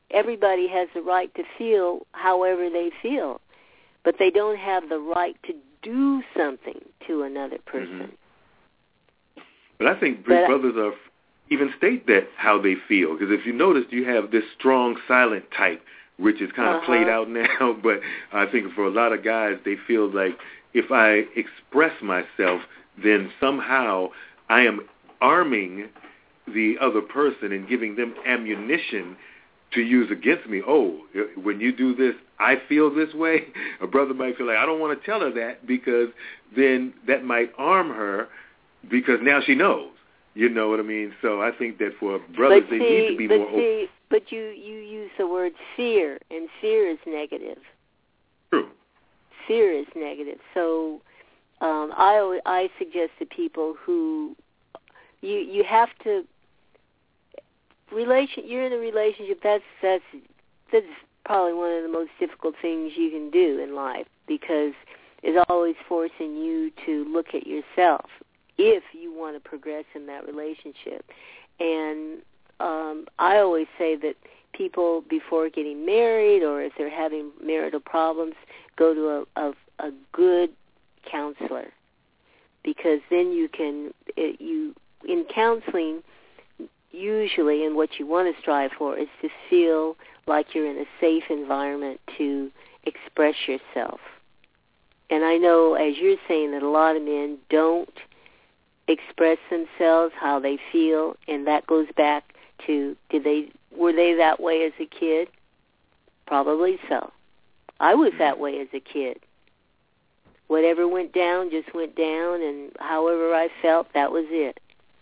S3: everybody has the right to feel however they feel, but they don't have the right to do something to another person.
S2: Mm-hmm. But I think
S3: but
S2: brothers are even state that how they feel, because if you notice, you have this strong silent type, which is kind of
S3: uh-huh.
S2: played out now. But I think for a lot of guys, they feel like if I express myself, then somehow I am arming the other person and giving them ammunition to use against me. Oh, when you do this, I feel this way. A brother might feel like, I don't want to tell her that, because then that might arm her, because now she knows. You know what I mean? So I think that for brothers,
S3: but
S2: they
S3: see,
S2: need to be
S3: but
S2: more
S3: see,
S2: open.
S3: But you, you use the word fear, and fear is negative.
S2: True.
S3: Fear is negative. So um, I, I suggest to people who, you, you have to, relation. You're in a relationship. That's that's that's probably one of the most difficult things you can do in life, because it's always forcing you to look at yourself if you want to progress in that relationship. And um, I always say that people, before getting married or if they're having marital problems, go to a, a, a good counselor, because then you can it, you in counseling. Usually, and what you want to strive for is to feel like you're in a safe environment to express yourself. And I know, as you're saying, that a lot of men don't express themselves, how they feel, and that goes back to, did they were they that way as a kid? Probably so. I was that way as a kid. Whatever went down just went down, and however I felt, that was it.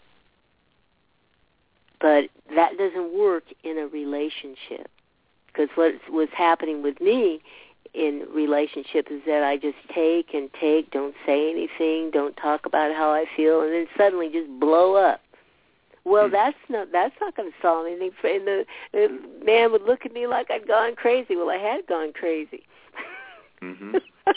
S3: But that doesn't work in a relationship, because what was happening with me in relationships is that I just take and take, don't say anything, don't talk about how I feel, and then suddenly just blow up. Well, that's not that's not going to solve anything. And the, the man would look at me like I'd gone crazy. Well, I had gone crazy.
S2: Mm-hmm.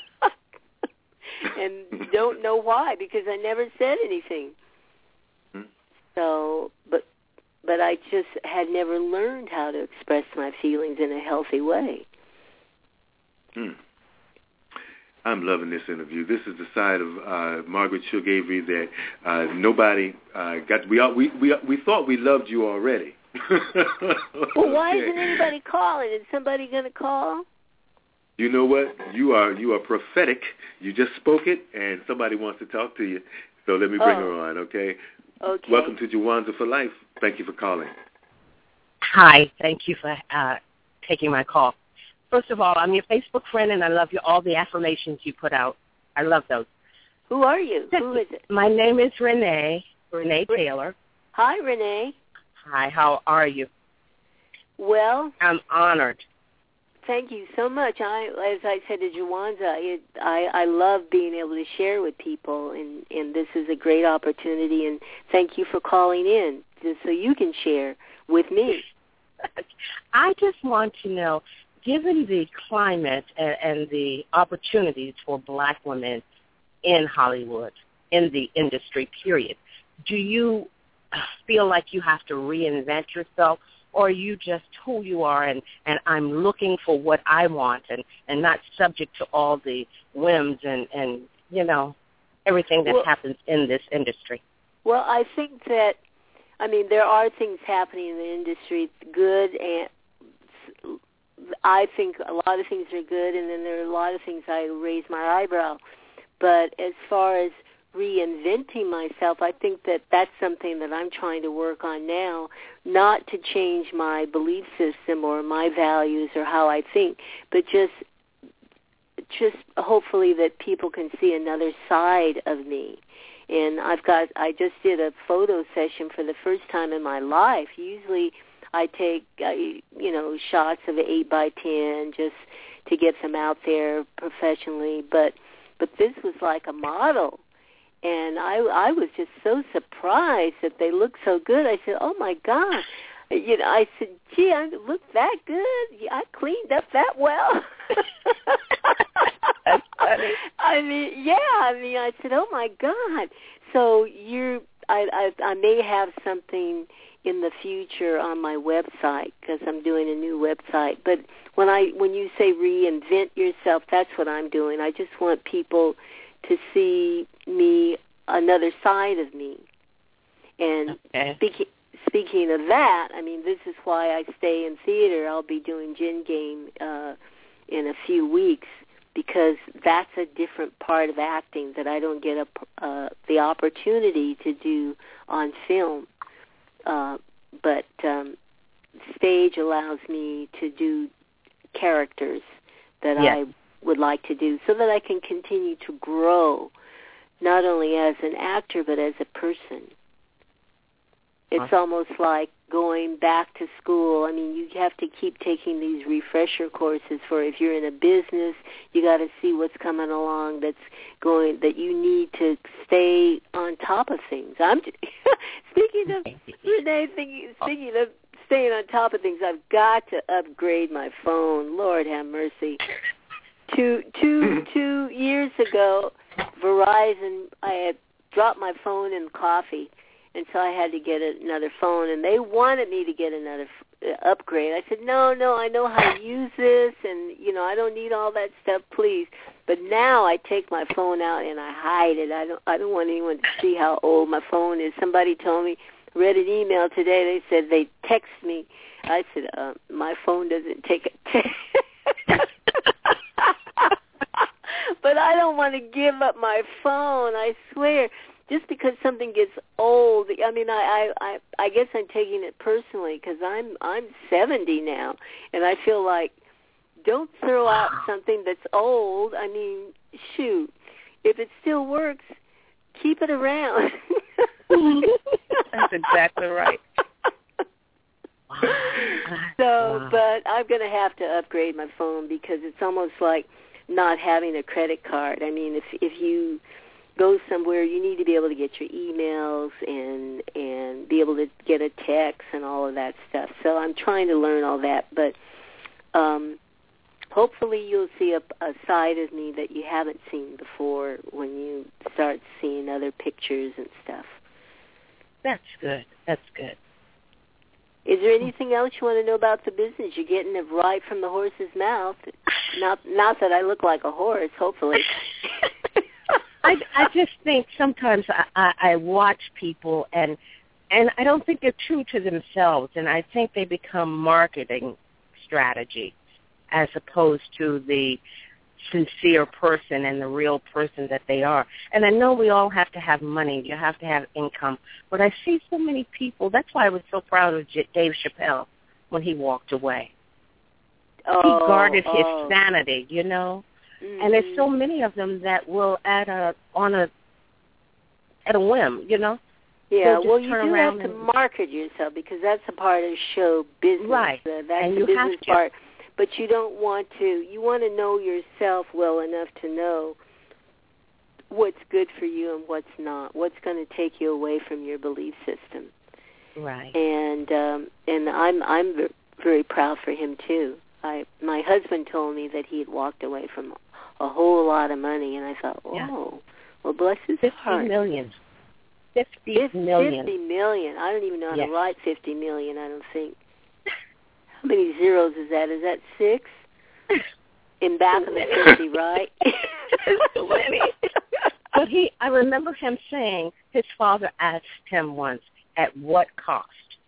S3: And don't know why, because I never said anything.
S2: Mm-hmm. So,
S3: but... But I just had never learned how to express my feelings in a healthy way.
S2: Hmm. I'm loving this interview. This is the side of uh, Margaret Shook Avery that uh, nobody uh, got. We, all, we we we thought we loved you already.
S3: Well, why okay. isn't anybody calling? Is somebody going to call?
S2: You know what? You are you are prophetic. You just spoke it, and somebody wants to talk to you. So let me bring
S3: oh.
S2: her on, okay?
S3: Okay.
S2: Welcome to Juwanza for Life. Thank you for calling.
S4: Hi. Thank you for uh, taking my call. First of all, I'm your Facebook friend, and I love you, all the affirmations you put out. I love those.
S3: Who are you? Who is it?
S4: My name is Renee, Renee Taylor.
S3: Hi, Renee.
S4: Hi, how are you?
S3: Well,
S4: I'm honored.
S3: Thank you so much. I, as I said to Juwanza, it, I, I love being able to share with people, and, and this is a great opportunity, and thank you for calling in just so you can share with me.
S4: I just want to know, given the climate and, and the opportunities for black women in Hollywood, in the industry, period, do you feel like you have to reinvent yourself, or are you just who you are and, and I'm looking for what I want and, and not subject to all the whims and, and you know, everything that
S3: well, happens
S4: in this industry?
S3: Well, I think that, I mean, there are things happening in the industry, good, and I think a lot of things are good, and then there are a lot of things I raise my eyebrow. But as far as reinventing myself, I think that that's something that I'm trying to work on now, not to change my belief system or my values or how I think, but just just hopefully that people can see another side of me. And I've got, I just did a photo session for the first time in my life. Usually I take, uh, you know, shots of eight by ten just to get them out there professionally, but but this was like a model. And I, I was just so surprised that they looked so good. I said, "Oh my God!" You know, I said, "Gee, I look that good. I cleaned up that well."
S4: That's funny.
S3: I mean, yeah. I mean, I said, "Oh my God!" So you're, I, I, I may have something in the future on my website because I'm doing a new website. But when I when you say reinvent yourself, that's what I'm doing. I just want people to see me, another side of me. And
S4: okay.
S3: speaking speaking of that, I mean, this is why I stay in theater. I'll be doing Gin Game uh, in a few weeks, because that's a different part of acting that I don't get a, uh, the opportunity to do on film. Uh, but um, stage allows me to do characters that
S4: yes.
S3: I would like to do so that I can continue to grow, not only as an actor but as a person. It's
S4: awesome.
S3: almost like going back to school. I mean, you have to keep taking these refresher courses for if you're in a business, you got to see what's coming along that's going, that you need to stay on top of things. I'm speaking of, Renee, thinking, speaking of staying on top of things, I've got to upgrade my phone. Lord have mercy. Two, two, two years ago, Verizon, I had dropped my phone in coffee, and so I had to get another phone, and they wanted me to get another f- upgrade. I said, no, no, I know how to use this, and, you know, I don't need all that stuff, please. But now I take my phone out and I hide it. I don't I don't want anyone to see how old my phone is. Somebody told me, read an email today, they said they text me. I said, uh, my phone doesn't take a text. But I don't want to give up my phone, I swear. Just because something gets old, I mean, I, I, I, I guess I'm taking it personally because I'm I'm seventy now, and I feel like don't throw out something that's old. I mean, shoot, if it still works, keep it around.
S4: That's exactly right.
S3: So,
S4: wow.
S3: but I'm going to have to upgrade my phone because it's almost like not having a credit card. I mean, if if you go somewhere, you need to be able to get your emails and and be able to get a text and all of that stuff. So I'm trying to learn all that, but um, hopefully you'll see a, a side of me that you haven't seen before when you start seeing other pictures and stuff.
S4: That's good. That's good.
S3: Is there anything else you want to know about the business? You're getting it right from the horse's mouth. Not not that I look like a horse, hopefully.
S4: I, I just think sometimes I, I, I watch people and and I don't think they're true to themselves, and I think they become marketing strategy as opposed to the sincere person and the real person that they are. And I know we all have to have money, you have to have income, but I see so many people. That's why I was so proud of J- Dave Chappelle when he walked away.
S3: Oh,
S4: he guarded
S3: oh.
S4: his sanity, you know.
S3: Mm-hmm.
S4: And there's so many of them that will at a on a at a whim, you know.
S3: Yeah, well, you
S4: turn
S3: do
S4: around
S3: have to
S4: and,
S3: market yourself because that's a part of show business.
S4: Right,
S3: Uh, that's
S4: and
S3: the
S4: you
S3: business
S4: have to.
S3: part. But you don't want to. You want to know yourself well enough to know what's good for you and what's not. What's going to take you away from your belief system.
S4: Right.
S3: And um, and I'm I'm very proud for him too. I my husband told me that he had walked away from a whole lot of money, and I thought, oh,
S4: yeah.
S3: well, bless his
S4: fifty
S3: heart.
S4: Million. Fifty
S3: Fif-
S4: million.
S3: Fifty million. I don't even know how
S4: yes.
S3: to write fifty million. I don't think. How many zeros is that? Is that six? In back of the fifty, right?
S4: So many. But he, I remember him saying his father asked him once, "At what cost?"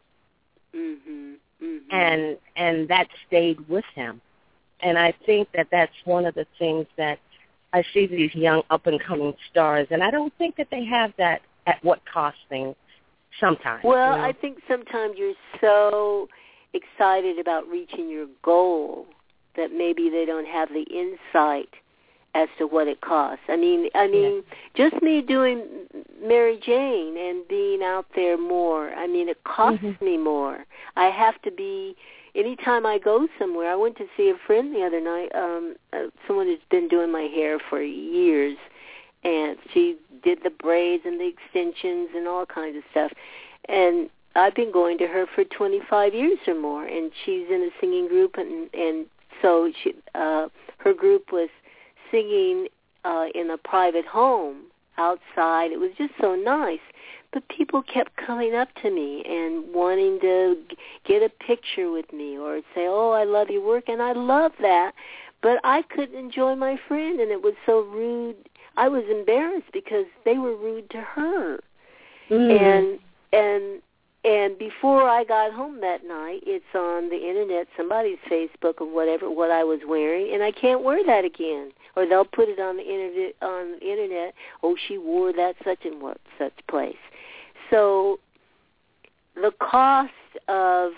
S3: Mhm. Mhm.
S4: And and that stayed with him. And I think that that's one of the things that I see these young up-and-coming stars, and I don't think that they have that at what cost thing sometimes.
S3: Well,
S4: you know?
S3: I think sometimes you're so excited about reaching your goal that maybe they don't have the insight as to what it costs. I mean, I mean, yeah. just me doing Mary Jane and being out there more, I mean, it costs mm-hmm. me more. I have to be... Anytime I go somewhere, I went to see a friend the other night, um, uh, someone who's been doing my hair for years, and she did the braids and the extensions and all kinds of stuff. And I've been going to her for twenty-five years or more, and she's in a singing group, and, and so she, uh, her group was singing uh, in a private home outside. It was just so nice. But people kept coming up to me and wanting to get a picture with me or say, oh, I love your work, and I love that. But I couldn't enjoy my friend, and it was so rude. I was embarrassed because they were rude to her. Mm. And and and before I got home that night, it's on the Internet, somebody's Facebook or whatever, what I was wearing, and I can't wear that again. Or they'll put it on the Internet, on the Internet, oh, she wore that such and what such place. So the cost of,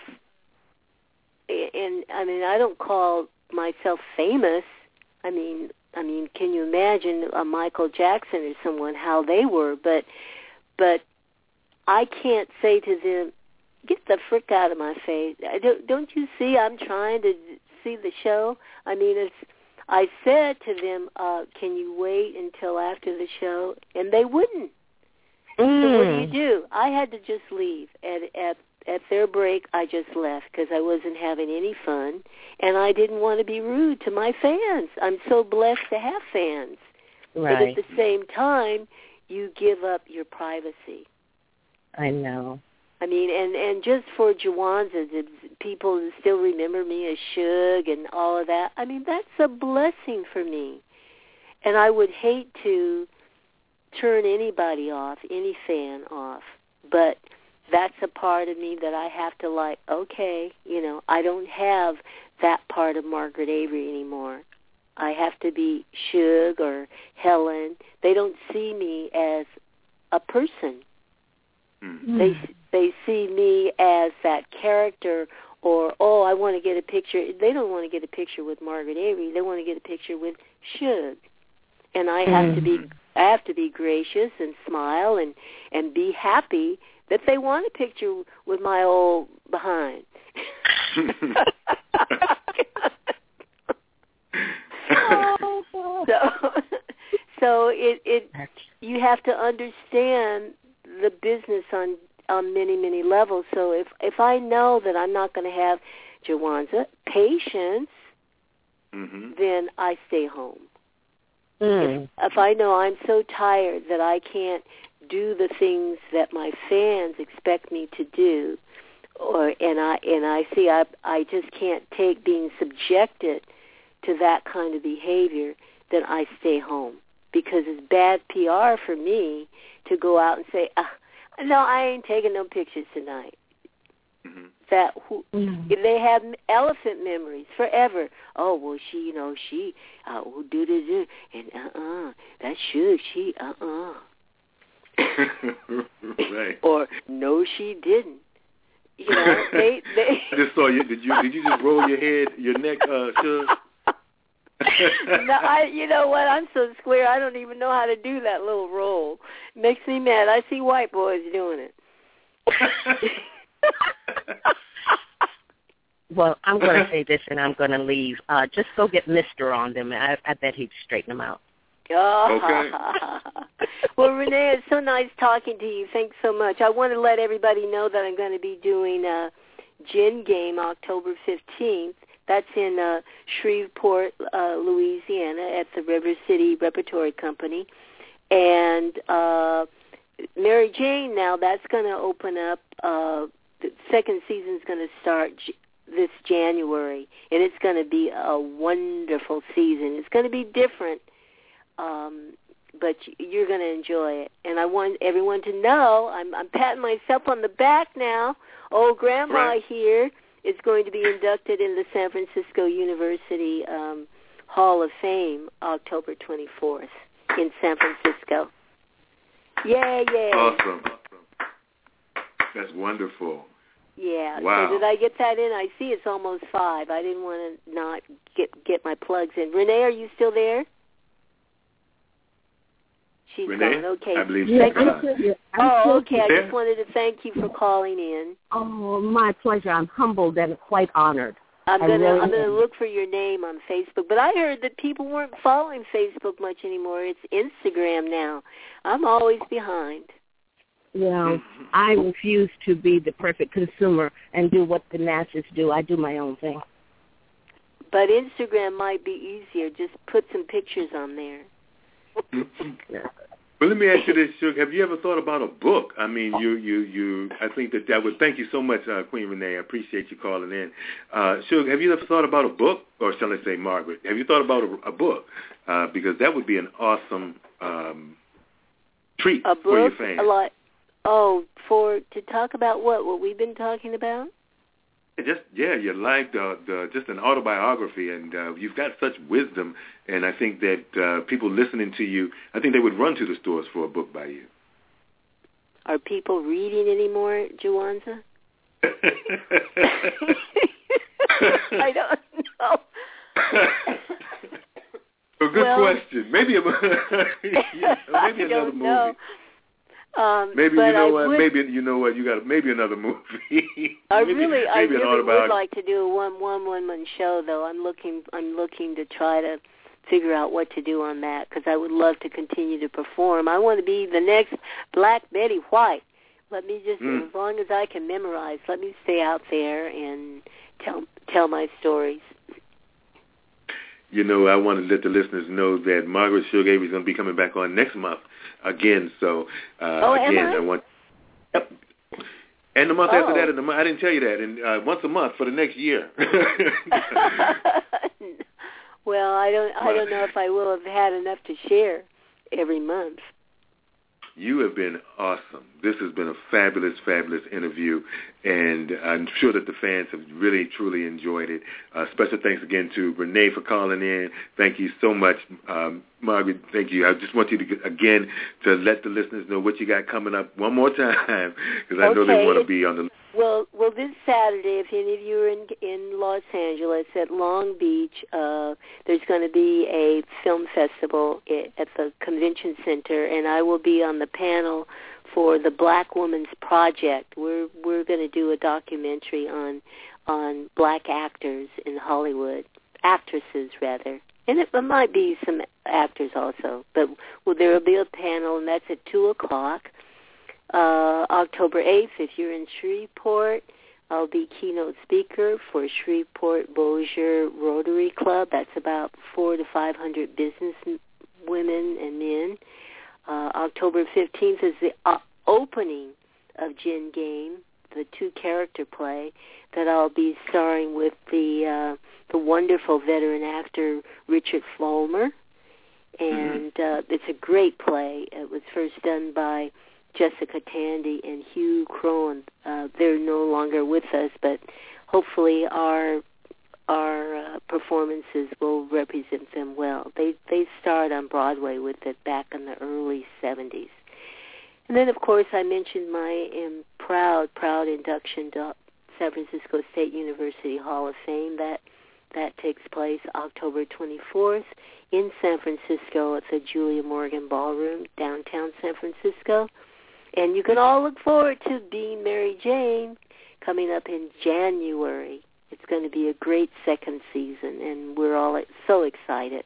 S3: and I mean, I don't call myself famous. I mean, I mean, can you imagine a Michael Jackson or someone how they were? But, but I can't say to them, get the frick out of my face. I don't, don't you see? I'm trying to see the show. I mean, it's. I said to them, uh, can you wait until after the show? And they wouldn't. Mm. So what do you do? I had to just leave. At at at their break, I just left because I wasn't having any fun, and I didn't want to be rude to my fans. I'm so blessed to have fans.
S4: Right.
S3: But at the same time, you give up your privacy.
S4: I know.
S3: I mean, and, and just for Jawanza, people still remember me as Suge and all of that. I mean, that's a blessing for me. And I would hate to turn anybody off, any fan off. But that's a part of me that I have to like, okay, you know, I don't have that part of Margaret Avery anymore. I have to be Suge or Helen. They don't see me as a person. Mm. They they see me as that character, or, oh, I want to get a picture. They don't want to get a picture with Margaret Avery. They want to get a picture with Suge. And I have mm. to be I have to be gracious and smile and, and be happy that they want a picture with my old behind. so so it, it you have to understand the business on on many, many levels. So if if I know that I'm not going to have Jawanza patience, mm-hmm. then I stay home. Mm. If, if I know I'm so tired that I can't do the things that my fans expect me to do, or and I and I see I I just can't take being subjected to that kind of behavior, then I stay home, because it's bad P R for me to go out and say, ah, no, I ain't taking no pictures tonight. Mm-hmm. That who, mm-hmm. if they have elephant memories forever. Oh, well, she, you know, she, uh, will do this, do, and uh-uh, that should, she, uh-uh.
S2: Right.
S3: Or, no, she didn't. You know, they, they.
S2: I just saw you. Did you, did you just roll your head, your neck, uh, Suge?
S3: No, I. You know what? I'm so square. I don't even know how to do that little roll. Makes me mad. I see white boys doing it.
S4: Well, I'm going to say this, and I'm going to leave. Uh, just go get Mister on them. I, I bet he'd straighten them out.
S3: Oh.
S2: Okay.
S3: Well, Renee, it's so nice talking to you. Thanks so much. I want to let everybody know that I'm going to be doing a gin game October fifteenth. That's in uh, Shreveport, uh, Louisiana, at the River City Repertory Company. And uh, Mary Jane, now, that's going to open up. Uh, the second season's going to start j- this January, and it's going to be a wonderful season. It's going to be different, um, but you're going to enjoy it. And I want everyone to know, I'm, I'm patting myself on the back now. Old Grandma right. here is going to be inducted in the San Francisco University um, Hall of Fame October twenty-fourth in San Francisco. Yay, yay.
S2: Awesome. That's wonderful.
S3: Yeah.
S2: Wow.
S3: So did I get that in? I see it's almost five. I didn't want to not get get my plugs in. Renee, are you still there? She's
S2: Renee?
S3: gone. Okay.
S2: I believe
S4: yeah,
S2: she's gone.
S4: Here.
S3: Oh, okay. I just wanted to thank you for calling in.
S4: Oh, my pleasure. I'm humbled and quite honored.
S3: I'm gonna
S4: really
S3: I'm gonna look for your name on Facebook. But I heard that people weren't following Facebook much anymore. It's Instagram now. I'm always behind.
S4: Well, I refuse to be the perfect consumer and do what the masses do. I do my own thing.
S3: But Instagram might be easier. Just put some pictures on there.
S2: Well, let me ask you this, Suge. Have you ever thought about a book? I mean, you, you, you. I think that that would. Thank you so much, uh, Queen Renee. I appreciate you calling in. Uh, Suge, have you ever thought about a book, or shall I say, Margaret? Have you thought about a, a book? Uh, because that would be an awesome um, treat
S3: a book,
S2: for your fans.
S3: A lot. Oh, for to talk about what? What we've been talking about?
S2: Just yeah, your life, the, the just an autobiography, and uh, you've got such wisdom, and I think that uh, people listening to you, I think they would run to the stores for a book by you.
S3: Are people reading anymore, Jawanza? I don't know.
S2: A good
S3: well,
S2: question. Maybe a yeah, maybe another movie.
S3: Know. Um,
S2: maybe
S3: but
S2: you know
S3: I
S2: what?
S3: would,
S2: maybe you know what? You got maybe another movie.
S3: I
S2: maybe,
S3: really,
S2: maybe
S3: I really would
S2: autobiography.
S3: like to do a one, one, one man show. Though I'm looking, I'm looking to try to figure out what to do on that because I would love to continue to perform. I want to be the next Black Betty White. Let me just,
S2: mm.
S3: as long as I can memorize, let me stay out there and tell tell my stories.
S2: You know, I want to let the listeners know that Margaret Suge Avery is going to be coming back on next month again. So, uh,
S3: oh,
S2: again,
S3: am I?
S2: I want... Yep. And the month
S3: oh.
S2: after that, and the, I didn't tell you that, and uh, once a month for the next year.
S3: Well, I don't I don't know if I will have had enough to share every month.
S2: You have been awesome. This has been a fabulous, fabulous interview, and I'm sure that the fans have really, truly enjoyed it. Uh, special thanks again to Renee for calling in. Thank you so much, um, Margaret. Thank you. I just want you to, get, again, to let the listeners know what you got coming up one more time, because I
S3: okay.
S2: know they want to be on the...
S3: Well, well, this Saturday, if any of you are in in Los Angeles at Long Beach, uh, there's going to be a film festival at the convention center, and I will be on the panel for the Black Woman's Project. We're we're going to do a documentary on on black actors in Hollywood, actresses rather, and it, it might be some actors also. But well, there will be a panel, and that's at two o'clock. Uh, October eighth, if you're in Shreveport, I'll be keynote speaker for Shreveport Bossier Rotary Club. That's about four to five hundred business women and men. Uh, October fifteenth is the uh, opening of Gin Game, the two-character play that I'll be starring with the uh, the wonderful veteran actor Richard Folmer, and uh, it's a great play. It was first done by Jessica Tandy and Hugh Crone. Uh, they're no longer with us, but hopefully our our uh, performances will represent them well. They they starred on Broadway with it back in the early seventies. And then, of course, I mentioned my um, proud, proud induction to San Francisco State University Hall of Fame. That that takes place October twenty-fourth in San Francisco at the Julia Morgan Ballroom, downtown San Francisco. And you can all look forward to Being Mary Jane coming up in January. It's going to be a great second season, and we're all so excited.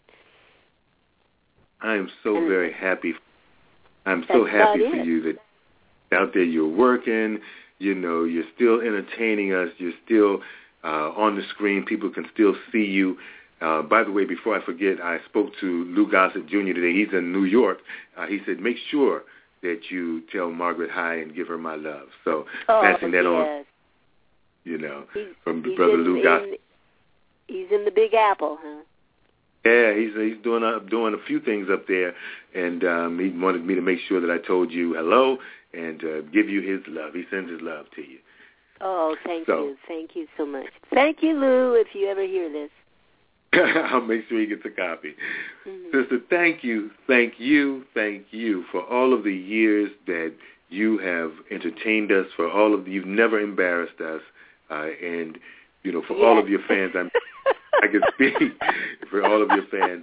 S2: I am so and very happy. I'm
S3: so
S2: happy for it. you that out there you're working, you know, you're still entertaining us, you're still uh, on the screen, people can still see you. Uh, by the way, before I forget, I spoke to Lou Gossett Junior today. He's in New York. Uh, he said, make sure that you tell Margaret hi and give her my love. So
S3: oh,
S2: passing that
S3: yes.
S2: on, you know,
S3: he's,
S2: from
S3: he's
S2: Brother
S3: in,
S2: Lou Gossett.
S3: In, he's in the Big Apple, huh?
S2: Yeah, he's he's doing a, doing a few things up there, and um, he wanted me to make sure that I told you hello and uh, give you his love. He sends his love to you.
S3: Oh, thank
S2: so,
S3: you. Thank you so much. Thank you, Lou, if you ever hear this.
S2: I'll make sure he gets a copy. Mm-hmm. Sister, thank you, thank you, thank you for all of the years that you have entertained us, for all of the, you've never embarrassed us, uh, and, you know, for
S3: yes.
S2: all of your fans, I'm, I can speak for all of your fans.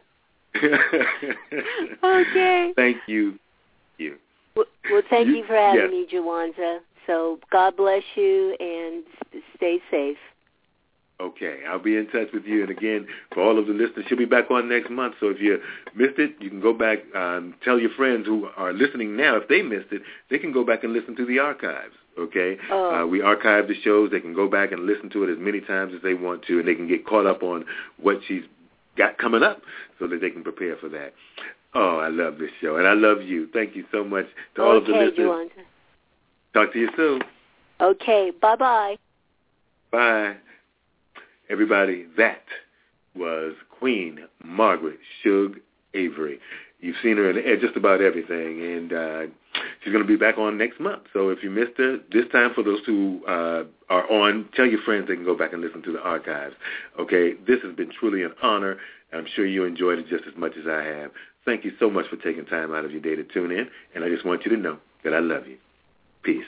S3: Okay.
S2: Thank you. you.
S3: Well, well thank you, you for having
S2: yes.
S3: me, Jawanza. So God bless you and stay safe.
S2: Okay, I'll be in touch with you. And again, for all of the listeners, she'll be back on next month. So if you missed it, you can go back, um, tell your friends who are listening now, if they missed it, they can go back and listen to the archives, okay?
S3: Oh.
S2: Uh, we archive the shows. They can go back and listen to it as many times as they want to, and they can get caught up on what she's got coming up so that they can prepare for that. Oh, I love this show, and I love you. Thank you so much to all of the
S3: Okay,
S2: listeners.
S3: Jawanda.
S2: Talk to you soon.
S3: Okay, bye-bye.
S2: Bye. Everybody, that was Queen Margaret Suge Avery. You've seen her in just about everything, and uh, she's going to be back on next month. So if you missed her, this time for those who uh, are on, tell your friends they can go back and listen to the archives. Okay, this has been truly an honor. I'm sure you enjoyed it just as much as I have. Thank you so much for taking time out of your day to tune in, and I just want you to know that I love you. Peace.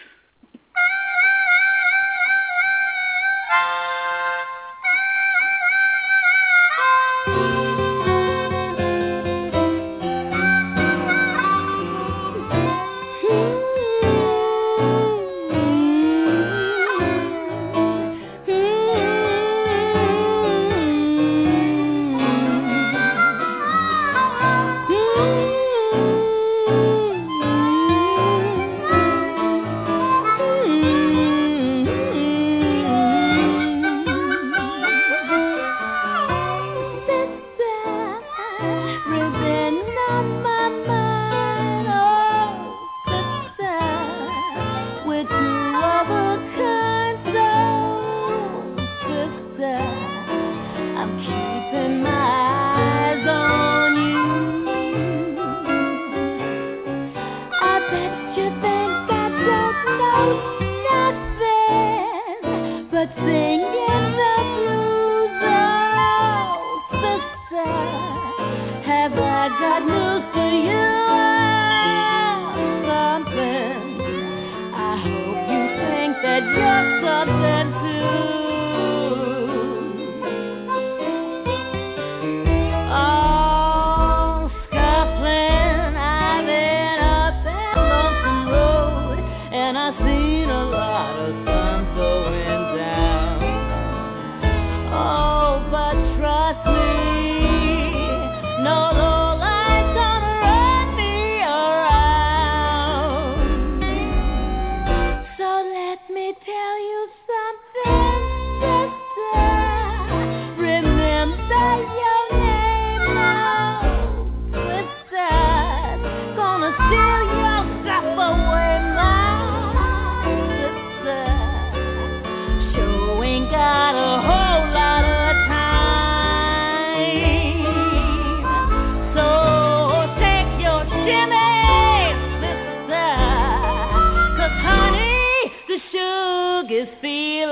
S5: Is feel